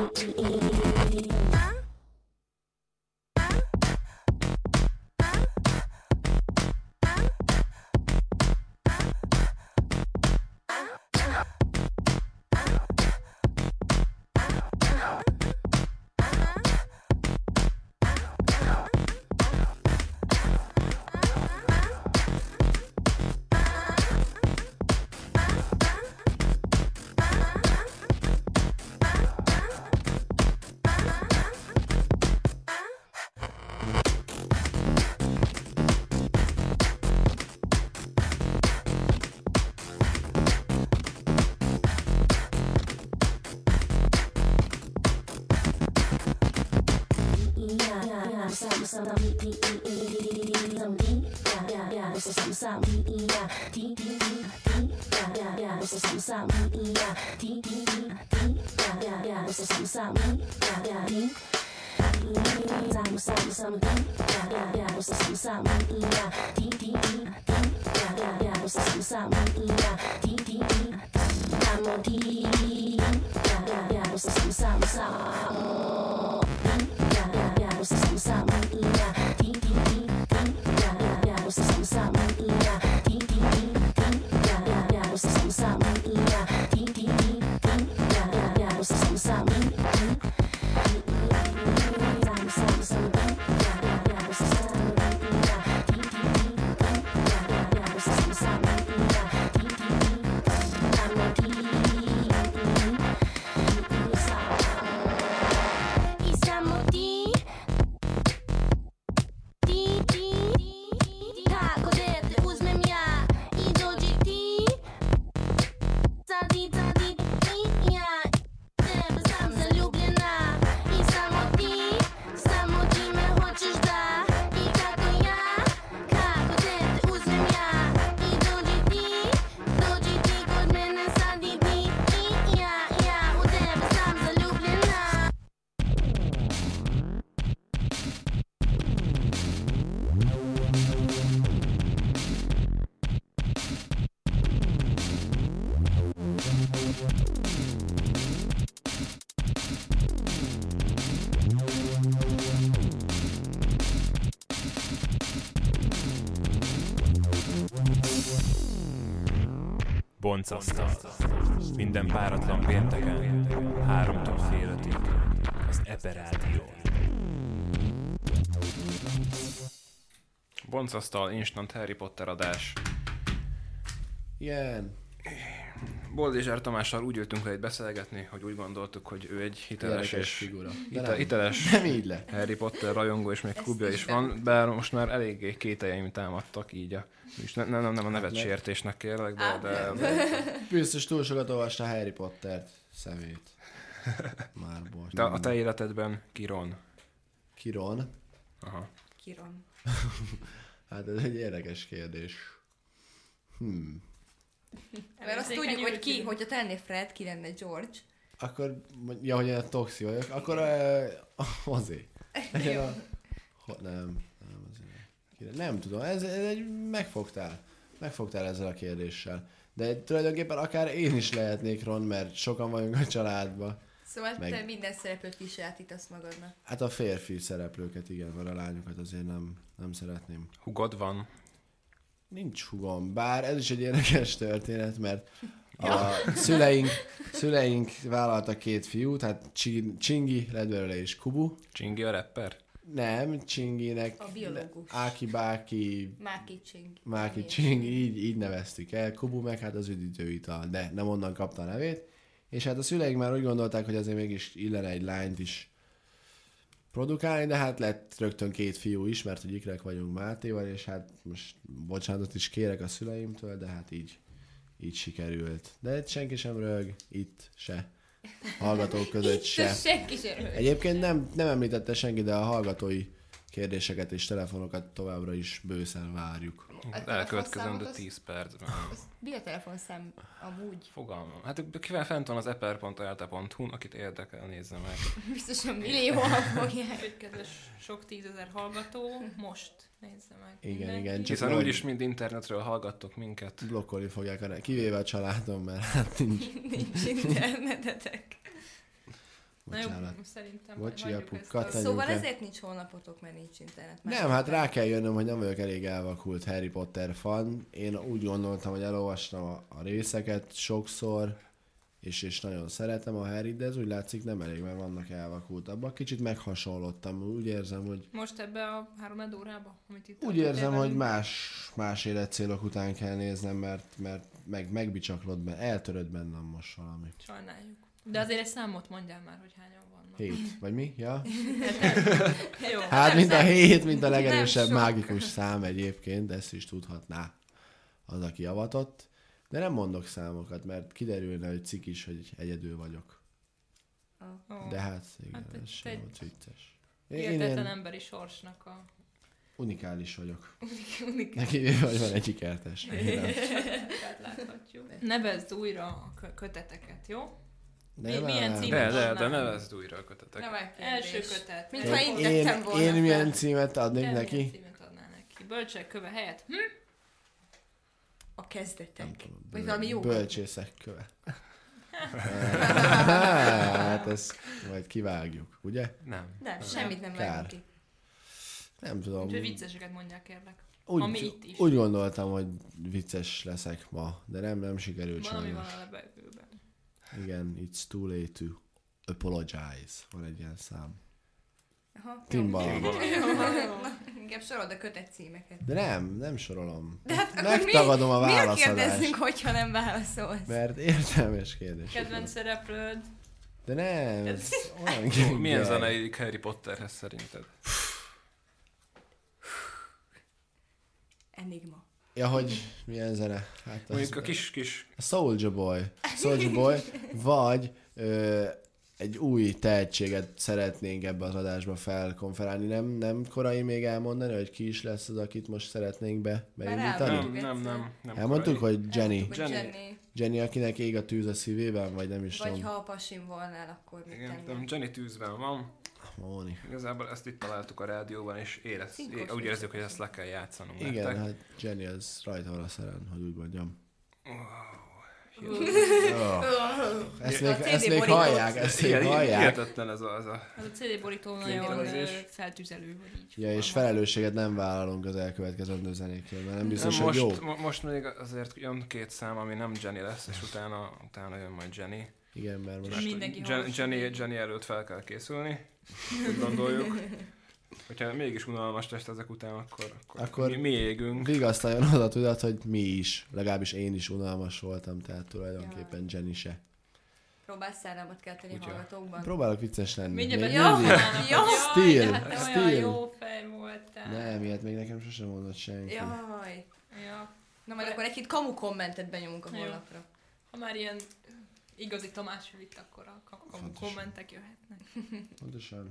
Boncasztal. Minden páratlan pénteken, háromtól fél ötig, az Epe Rádió. Boncasztal, instant Harry Potter adás. Igen. Boldizsár Tamással úgy ültünk le itt beszélgetni, hogy úgy gondoltuk, hogy ő egy hiteles Érdekes és figura. hite, hiteles nem így le. Harry Potter rajongó, és még klubja is van, bár most már eléggé kételjeim támadtak így a... És nem, nem, nem a nevet hát sértésnek kérlek, de... de, de... Biztos túl sokat olvasta Harry Pottert, szemét. Már bocs. Te, a te életedben Kiron. Kiron? Aha. Kiron. Hát ez egy érdekes kérdés. Hmm. Mert azt tudjuk, hogy ki, hogyha tenné Fred, ki lenne George. Akkor, ja, hogy én a Toxi vagyok, akkor uh, azért. Jó. A, ho, nem, nem azért. Nem tudom, ez, ez egy, megfogtál. Megfogtál ezzel a kérdéssel. De tulajdonképpen akár én is lehetnék Ron, mert sokan vagyunk a családban. Szóval Meg... te minden szereplőt kisajátítasz magadnak. Hát a férfi szereplőket igen, mert a lányokat azért nem, nem szeretném. Hugod van? Nincs hugom, bár ez is egy érdekes történet, mert a szüleink, szüleink vállaltak két fiút, hát Csingi lett belőle és Kubu. Csingi a rapper? Nem, Csinginek, a biológus. Áki Báki, Máki Csingi. Máki Csingi, így, így neveztük el. Kubu meg hát az üdítőital, de nem onnan kapta a nevét. És hát a szüleink már úgy gondolták, hogy azért mégis illene egy lányt is produkálni, de hát lett rögtön két fiú is, mert hogy ikrek vagyunk Mátéval, és hát most bocsánatot is kérek a szüleimtől, de hát így, így sikerült. De itt senki sem rög, itt se. Hallgatók között itt se. senki sem rög. Egyébként nem, nem említette senki, de a hallgatói kérdéseket és telefonokat továbbra is bőszen várjuk. Elkövetkezendő tíz percben. Mi a telefonszám amúgy? Fogalmam. Hát kivel fent van az eper pont elte pont hu, akit érdekel, nézze meg. Biztosan millióan fogják. Hogy kedves sok tízezer hallgató, most nézze meg. Igen, Mindenki. igen. Csak Hiszen valahogy úgyis mind internetről hallgattok minket. blokkolni fogják, a- kivéve a családom, mert hát nincs. Nincs internetetek. Na jó, Bocsánat. szerintem Bocsi, hagyjuk apu, ezt kat- a... Tegyünk Szóval le. ezért nincs honlapotok, mert nincs internet. Már Nem, hát rá kell jönnöm, hogy nem vagyok elég elvakult Harry Potter fan. Én úgy gondoltam, hogy elolvastam a, a részeket sokszor, és, és nagyon szeretem a Harryt, de ez úgy látszik nem elég, mert vannak elvakultabbak. Kicsit meghasonlottam, úgy érzem, hogy Most ebbe a három órába, amit itt úgy töltöttél érzem, hogy velünk? más, más életcélok után kell néznem, mert, mert meg, megbicsaklott benne, eltörött bennem most valami. Sajnáljuk. De azért egy számot mondjál már, hogy hányan vannak. Hét, vagy mi? Ja? Jó. Hát mint a hét, mint a Nem legerősebb sok. mágikus szám egyébként, ezt is tudhatná az, aki avatott. De nem mondok számokat, mert kiderülne, hogy cikis, hogy egyedül vagyok. Ó, De hát igen, Hát ez egy- sem egy- volt vicces. Én hihetetlen ilyen emberi sorsnak a... unikális vagyok. unik- Neki vagy van egy ikertes. Tehát láthatjuk. Nevezd újra a kö- köteteket, jó? De Mi- milyen már- cím? De, de, de adnám. nevezd újra a kötetek. Nem egy Első kérdés. kötet. Mintha Én, én tettem volna én fel. milyen címet adnék Te neki? milyen címet adnál neki? Bölcsek köve helyett? Hm? A kezdetek. Nem tudom. Vagy valami jó. Bölcsészek köve. Hát ezt majd kivágjuk, ugye? Nem. Nem, semmit nem Kár. vágunk ki. Nem tudom. Úgyhogy vicceseket mondják, kérlek. Úgy, Ami itt is. úgy gondoltam, hogy vicces leszek ma, de nem, nem sikerült Valami van sajnos. a levegőben. Igen, it's too late to apologize. Van egy ilyen szám. Aha, Timbaland. jó. Inkább sorold a kötet címeket. De nem, nem sorolom. De hát akkor Megtagadom a mi, miért válaszadást. kérdezzünk, hogyha nem válaszolsz? Mert értelmes kérdés. Kedvenc szereplőd? De nem, ez olyan Milyen gyerekek. zene illik Harry Potterhez szerinted? Enigma. Ja, hogy milyen zene? Hát Mondjuk az, a kis, kis... a Soulja Boy. Soulja Boy, vagy ö, egy új tehetséget szeretnénk ebbe az adásba felkonferálni. Nem, nem korai még elmondani, hogy ki is lesz az, akit most szeretnénk be, beindítani? Nem, nem, nem. nem Elmondtuk, korai. hogy Jenny. Elmondtuk, hogy Jenny. Jenny. Jenny, akinek ég a tűz a szívében, vagy nem is Vagy tudom. ha a pasim volnál, akkor mit Igen, tennél? nem, Jenny tűzben van. Móni. Igazából ezt itt találtuk a rádióban, és érez, Cinkos é, úgy vicc. érezzük, hogy ezt le kell játszanunk Igen, nektek. hát Jenny az rajta van a szeren, hogy úgy mondjam. Jó. Ezt A még, cé dé ezt még borítót. hallják, ezt még Ilyen, hallják. hihetetlen ez a... Ez a... Az a cé dé borító nagyon Kényelmezés. ö, feltüzelő, hogy így. Ja, és felelősséget nem vállalunk az elkövetkezendő zenékről, mert nem biztos, hogy most, jó. mo- most még azért jön két szám, ami nem Jenny lesz, és utána, utána jön majd Jenny. Igen, mert most... És mindenki Jen- hallgasson Jenny, végig. Jenny előtt fel kell készülni, úgy gondoljuk. Hogyha mégis unalmas test ezek után, akkor, akkor, Akkor- mi, mi égünk. Vigasztaljon oda tudat, hogy mi is, legalábbis én is unalmas voltam, tehát tulajdonképpen Jenny se. Próbálsz szállamat kelteni Úgyhogy- hallgatókban? Próbálok vicces lenni. Mindjárt Még be- Ja, mindig. Jó. Still, de hát te olyan still. jó fej voltál. Nem, ilyet még nekem sosem mondott senki. Jaj. Ja. Na majd akkor egy-két kamu kommentet benyomunk a Jó. honlapra. Ha már ilyen igazi Tamás ül itt, akkor a kam- kam- Fontos. kommentek jöhetnek. Pontosan.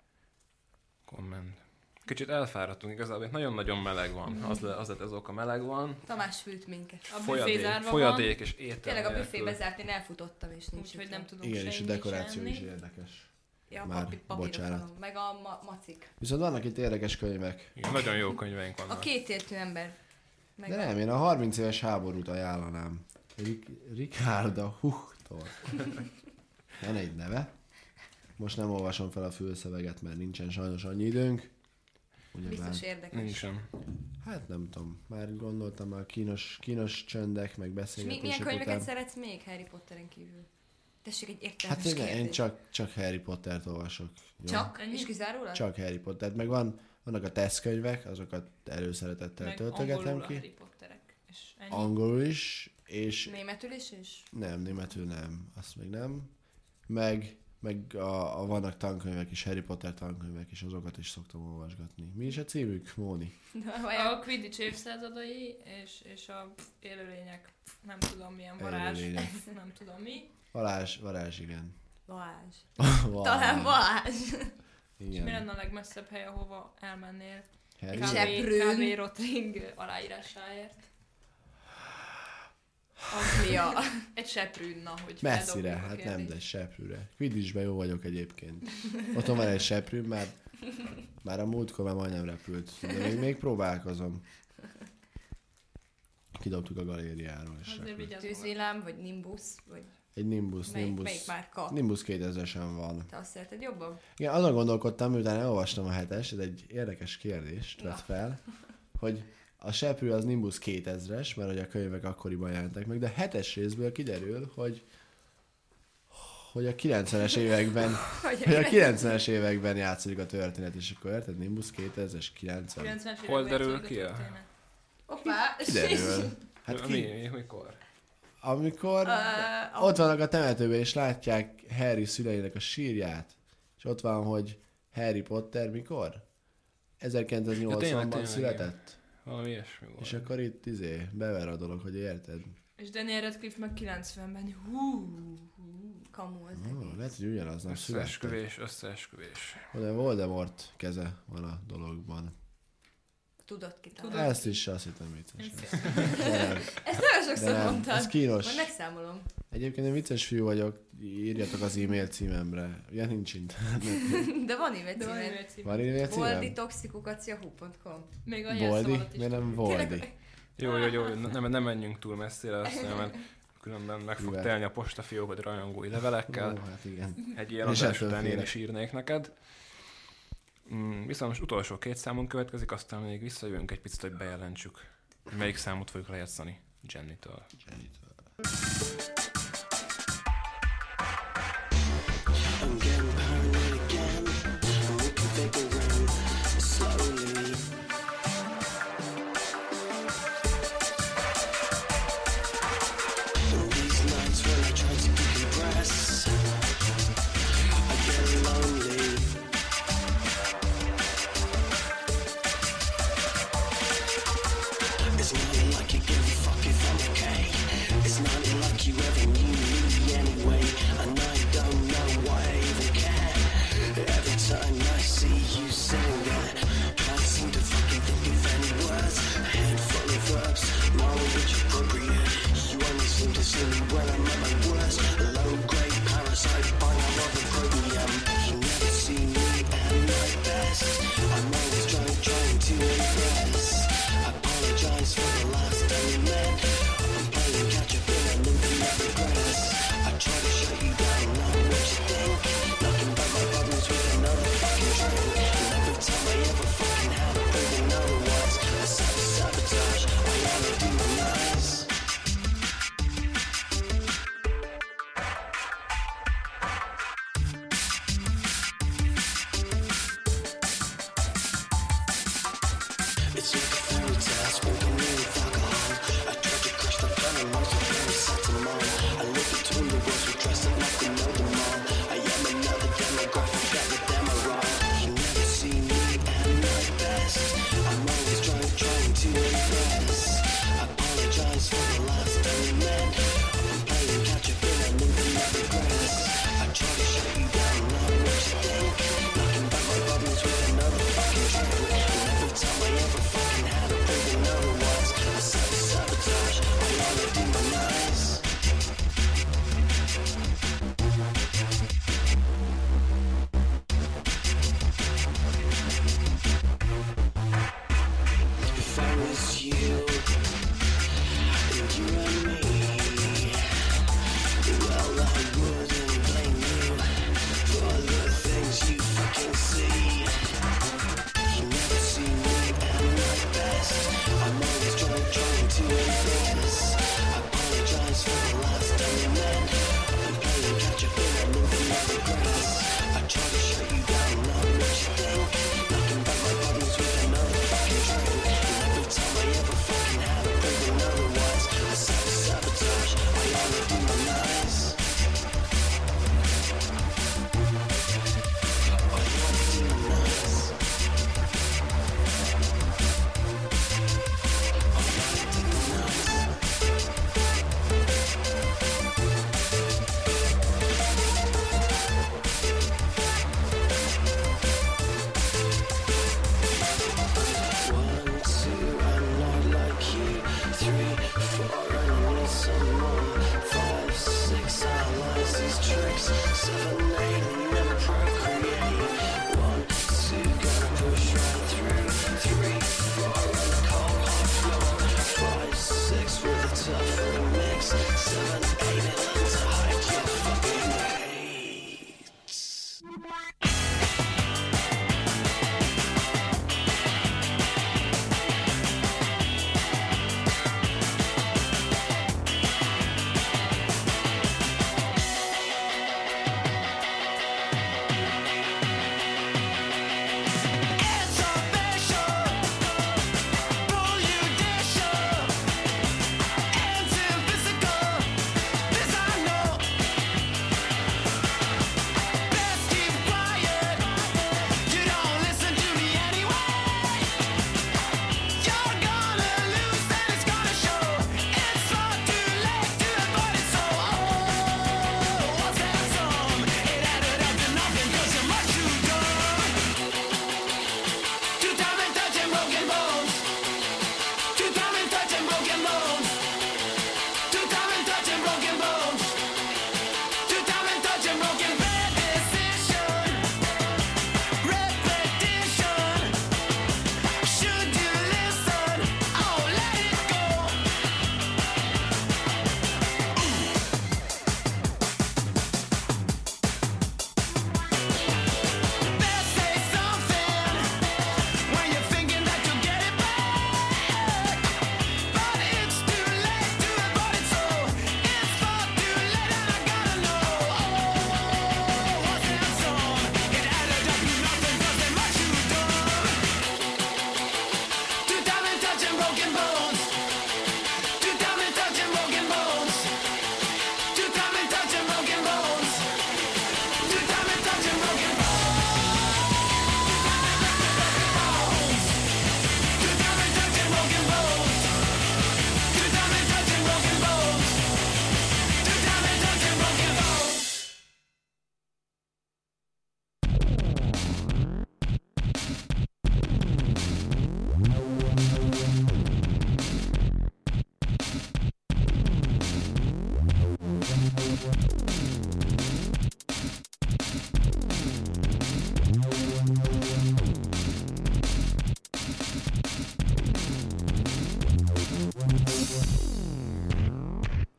Komment. Kicsit elfáradtunk igazából, itt nagyon-nagyon meleg van. Az, le, az lett az oka, meleg van. Tamás fült minket. A büfé Folyadék, zárva folyadék és étel Tényleg a nélkül. büfébe zárt, én elfutottam és van, nincs úgyhogy itt nem van. tudunk Igen, és a semmit dekoráció enni. is érdekes. Ja, Már, papi, papírok bocsánat. van, meg a ma- macik. Viszont vannak itt érdekes könyvek. Igen, nagyon jó könyveink A vannak. kétértő ember. Meg De a- nem, én a harminc éves háborút ajánlanám. Rik- Ricarda Huchtól. Van egy neve. Most nem olvasom fel a fülszöveget, mert nincsen sajnos annyi időnk. Ugyebár, Biztos érdekes. Nincsen. hát nem tudom, már gondoltam már kínos, kínos csöndek, meg És mi, beszélgetések milyen könyveket után. szeretsz még Harry Potteren kívül? Tessék egy értelmes Hát igen, én kérdés. csak, csak Harry Pottert olvasok. Jó? Csak? Ennyi? És kizárólag? Csak Harry Pottert, meg van, vannak a tesztkönyvek, azokat előszeretettel Meg töltögetem angolul a ki. Harry Potterek. És ennyi. Angolul is, és Németül is is? nem, németül nem, azt még nem. Meg, meg a, a vannak tankönyvek is, Harry Potter tankönyvek is, azokat is szoktam olvasgatni. Mi is a címük, Móni? A Quidditch évszázadai és, és a élőlények, nem tudom milyen varázs, Élőlények. nem tudom mi. Varázs, varázs, igen. Balázs. Varázs. Talán Balázs. És mi lenne a legmesszebb hely, ahova elmennél? Harry? Seprőn. Kávé Rotring aláírásáért. Anglia. Egy seprűn, na, hogy Messzire, feldobjuk a hát nem, kérdést. de seprűre. Quidditchben jó vagyok egyébként. Otthon van egy seprűm, már, már a múltkor már majdnem repült, de még, még próbálkozom. Kidobtuk a galériáról. És Azért repült. vigyázz magad. Tűzvillám, vagy Nimbus, vagy Egy Nimbus, melyik, Nimbus. melyik márka? Nimbus kétezresen van. Te azt szereted jobban? Igen, azon gondolkodtam, miután elolvastam a hetes, ez egy érdekes kérdést vett fel, hogy a seprű az Nimbus kétezres, mert hogy a könyvek akkoriban jelentek meg, de a hetes részből kiderül, hogy hogy a kilencvenes években, hogy a kilencvenes években játszódik a történet, és akkor érted? Nimbus kétezres, kilencven. kilencvenes Hol években derül játszódik ki a a- történet. Hoppá! Kiderül. Hát Mi, ki? mi, mikor? Amikor Uh, ott vannak a temetőben, és látják Harry szüleinek a sírját, és ott van, hogy Harry Potter mikor? Ja, ezerkilencszáznyolcvanban tényleg, tényleg, született. Valami ilyesmi volt. És akkor itt izé, bever a dolog, hogy érted? És Daniel Radcliffe meg kilencvenben. Hú, kamu az Oh, egész. lehet, hogy ugyanaz nem született. Összeesküvés, összeesküvés. De Voldemort keze van a dologban. Tudod ki Tudod. talán. Ezt is azt hittem vicces. Én lesz. féltem. De nem, Ezt nagyon de sokszor nem. mondtad. Ez kínos. Majd megszámolom. Egyébként én vicces fiú vagyok, írjatok az e-mail címemre. Ugye nincs internet. De van e-mail De van címed. egy cím. Van e-mail címem? bolditoxikukat.yahoo pont com. Még a Boldi? jelszavadat is. Miért nem Voldi? Jó, jó, jó, nem, nem menjünk túl messzire, aztán, mert különben meg fog Mivel? telni a postafiókod rajongói levelekkel. Ó, hát igen. Egy ilyen És adás ettől után én félek. is írnék neked. Mm, viszont most utolsó két számunk következik, aztán még visszajövünk egy picit, hogy bejelentsük, melyik számot fogjuk lejátszani Jenny-től. I'm getting paranoid again. We can fake it around slowly. And these nights when I try to decompress, I get lonely. It's not like you give a fuck if I'm okay. It's not like you ever knew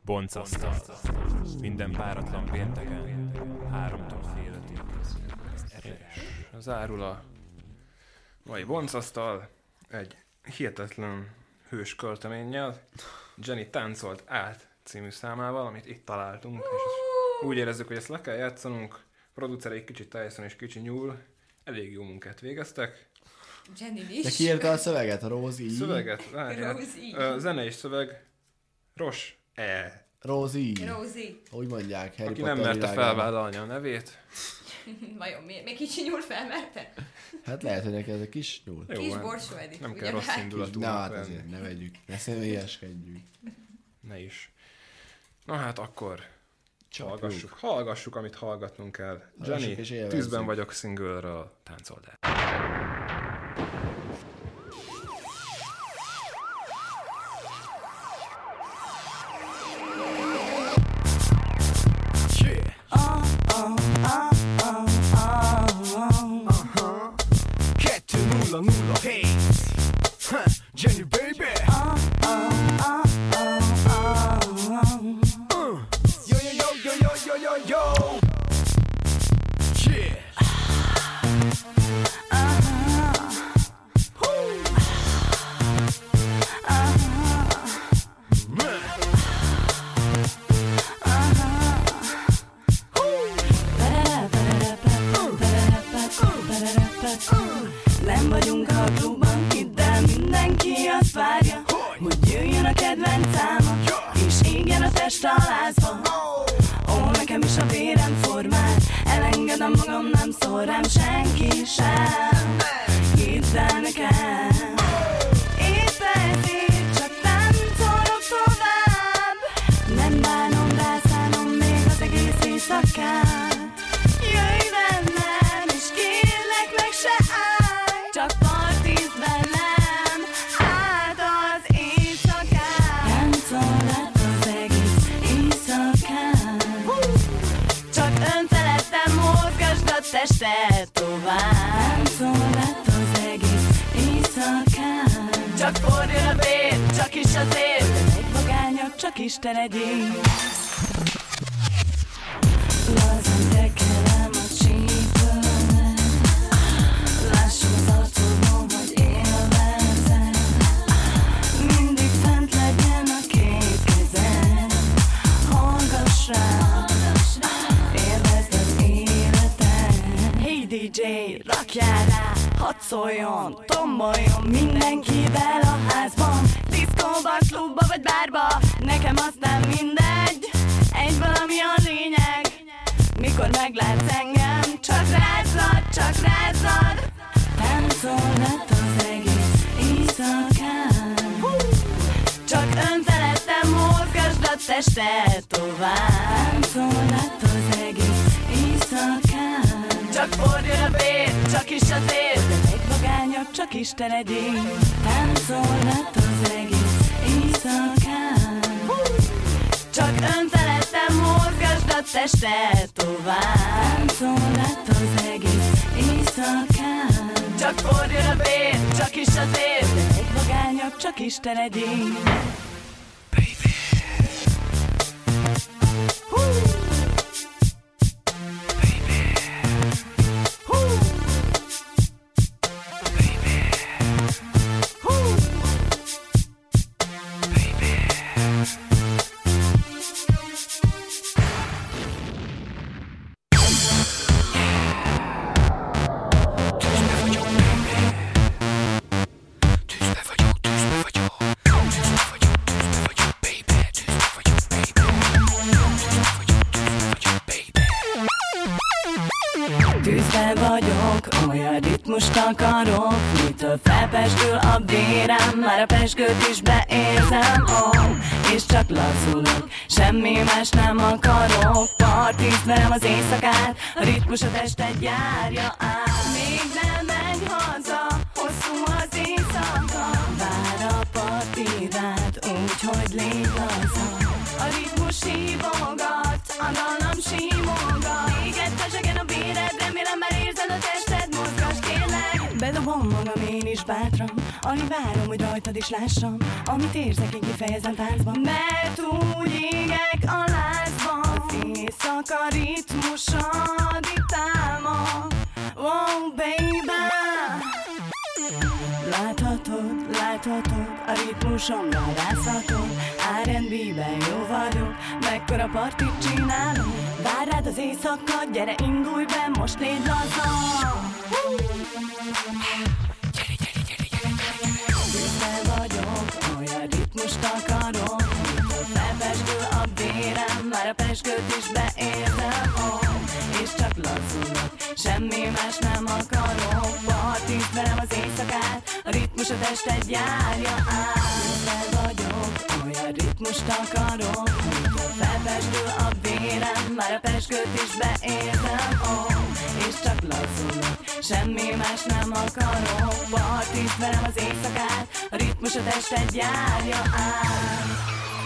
Boncasztal. Minden páratlan pénteken, háromtól fél ötig. Az árul a mai Boncasztal egy hihetetlen hős költeménnyel. Jenny táncolt át című számával, amit itt találtunk, és úgy érezzük, hogy ezt le kell játszanunk. Producerei kicsit Tyson és kicsi Nyúl elég jó munkát végeztek. Jenny is. De ki írta a szöveget? A Rosie? Szöveget? Várjál. A zene és szöveg Ros E. Rosie. Rosie. Úgy mondják, Harry Aki Potter nem merte világában. felvállalni a nevét. Vajon miért? Még kicsi Nyúl felmerte? Hát lehet, hogy neki ez a kis Nyúl. Jó, Kis hát Borsó Edith. nem ugye kell rossz bár? indulatú. Na hát azért, ne vegyük. Ne személyeskedjünk. Ne is. Na hát akkor Csapjuk. hallgassuk, hallgassuk, amit hallgatnunk kell. Hallgassuk Jenny, és élvezzük. Tűzben vagyok single-ről táncold el. kettő nulla nulla hét Jenny baby Yo yo yo yo yo yo yo yo Yeah Nem vagyunk a klubban, hidd el, mindenki azt várja, hogy jöjjön a kedvenc száma, és égjen a test a lázba. Ó, nekem is a vérem formál, elengedem magam, nem szól rám senki sem. Hidd el nekem, épp ezért csak táncolok tovább. Nem bánom, rászánom még az egész éjszakát. Jöjj velem, és kérlek meg se állj, csak partizd velem át az éjszakát. Táncol át az egész éjszakát. Csak önfeledten mozgasd a tested tovább. Táncol át az egész éjszakát. Csak forjon a vér, csak is azért, de egy vagányabb, csak Isten legyél. Lazán tekerem a csípőmet, lássam az arcodon, hogy élvezem. Mindig fent legyen a két kezem, hallgass rá, élvezd az életet. Hey dé dzsé, rakjál rá, hadd szóljon, tomboljon mindenkivel a házban. Diszkóba, klubba vagy bárba, nekem aztán mindegy, egy valami a lényeg. Mikor meglátsz engem, csak rázzad, csak rázzad. Táncol át az egész éjszakán. Csak önfeledten mozgasd a tested tovább. Táncol át az egész éjszakán. Csak forjon a vér, csak is azért, de egy vagányabb, csak Isten legyél. Táncol át az egész éjszakán. Csak önfeledten mozgasd a tested tovább. Táncol át az egész éjszakán. Csak forjon a vér, csak is azért, de egy vagányabb, csak Isten legyél. Baby. Hú. Baby. Hú. Baby. Hú. Baby. Tűzben vagyok, olyan ritmust akarok, mitől felpesgül a vérem, már a pezsgőt is beérzem, oh, és csak lazulok, semmi más nem akarok. Partizd velem az éjszakát, a ritmus a tested járja át. Még nem menj haza, hosszú az éjszaka, vár a partidát, úgyhogy légy laza. A ritmus hívogat, a dallam simogat, éget pesegen a véred, remélem már érzed a tested, mozgass kérlek. Bedobom magam én is bátran, alig várom, hogy rajtad is lássam, amit érzek, én kifejezem táncban. Mert úgy igen csak a ritmusod itt támad. Oh baby, láthatod, láthatod, a ritmusomra rázhatod. er end bé-ben jó vagyok, mekkora partit csinálok. Vár rád az éjszaka, gyere indulj be, most légy laza. Gyere, gyere, gyere, gyere, gyere, gyere. Büszke vagyok, olyan ritmust akarok, mikor felpesgül a vérem, már a peskőt is beérzem, oh, és csak lazulok, semmi más nem akarok. Partizd velem az éjszakát, a ritmus a tested járja át. Büszke vagyok, olyan ritmust akarok, mikor felpesgül a vérem, már a peskőt is beérzem, oh, és csak lazulok, semmi más nem akarok. Partizd velem az éjszakát, a ritmus a tested járja át.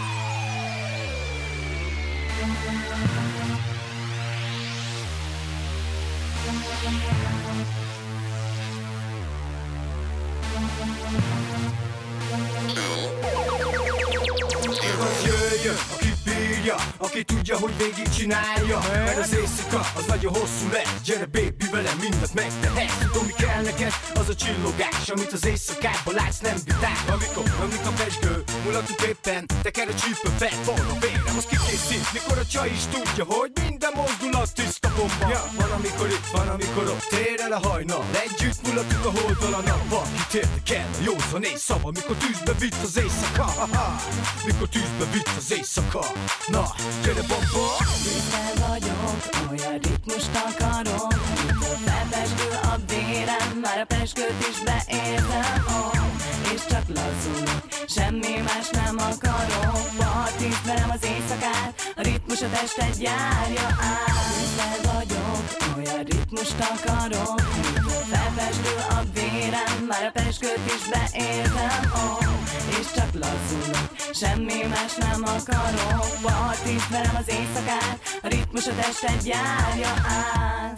Jöjjön, aki bírja, aki tudja, hogy végig csinálja. Mert az éjszaka az nagyon hosszú lesz. Gyere baby, velem mindent megtehetsz. Tudom, mi kell neked, az a csillogás, amit az éjszakában látsz, nem vitál. Amikor, amikor pesgő, mulatunk éppen, teker a csípőben, van a vérem, az kikészít. Mikor a csaj is tudja, hogy minden mozdulat tiszta bomba, ja. Van amikor itt, van amikor ott, tér el a hajnal. Együtt mulatunk a holdal a nappal. Kit érdekel a józan éjszava, mikor tűzbe vitt az éjszaka. Mikor tűzbe vitt az éjszaka. Na, gyere bamba! Büszke vagyok, olyan ritmust akarok, mikor felpesgül a vérem, már a peskőt is beérzem, oh, és csak lazulok, semmi más nem akarok. Partizd velem az éjszakát, a ritmus a tested járja át. Büszke vagyok, olyan ritmust akarok, mikor felpesgül a vérem, már a peskőt is beérzem, oh, és csak lazulok, semmi más nem akarok. Partizd velem az éjszakát, a ritmus a tested járja át.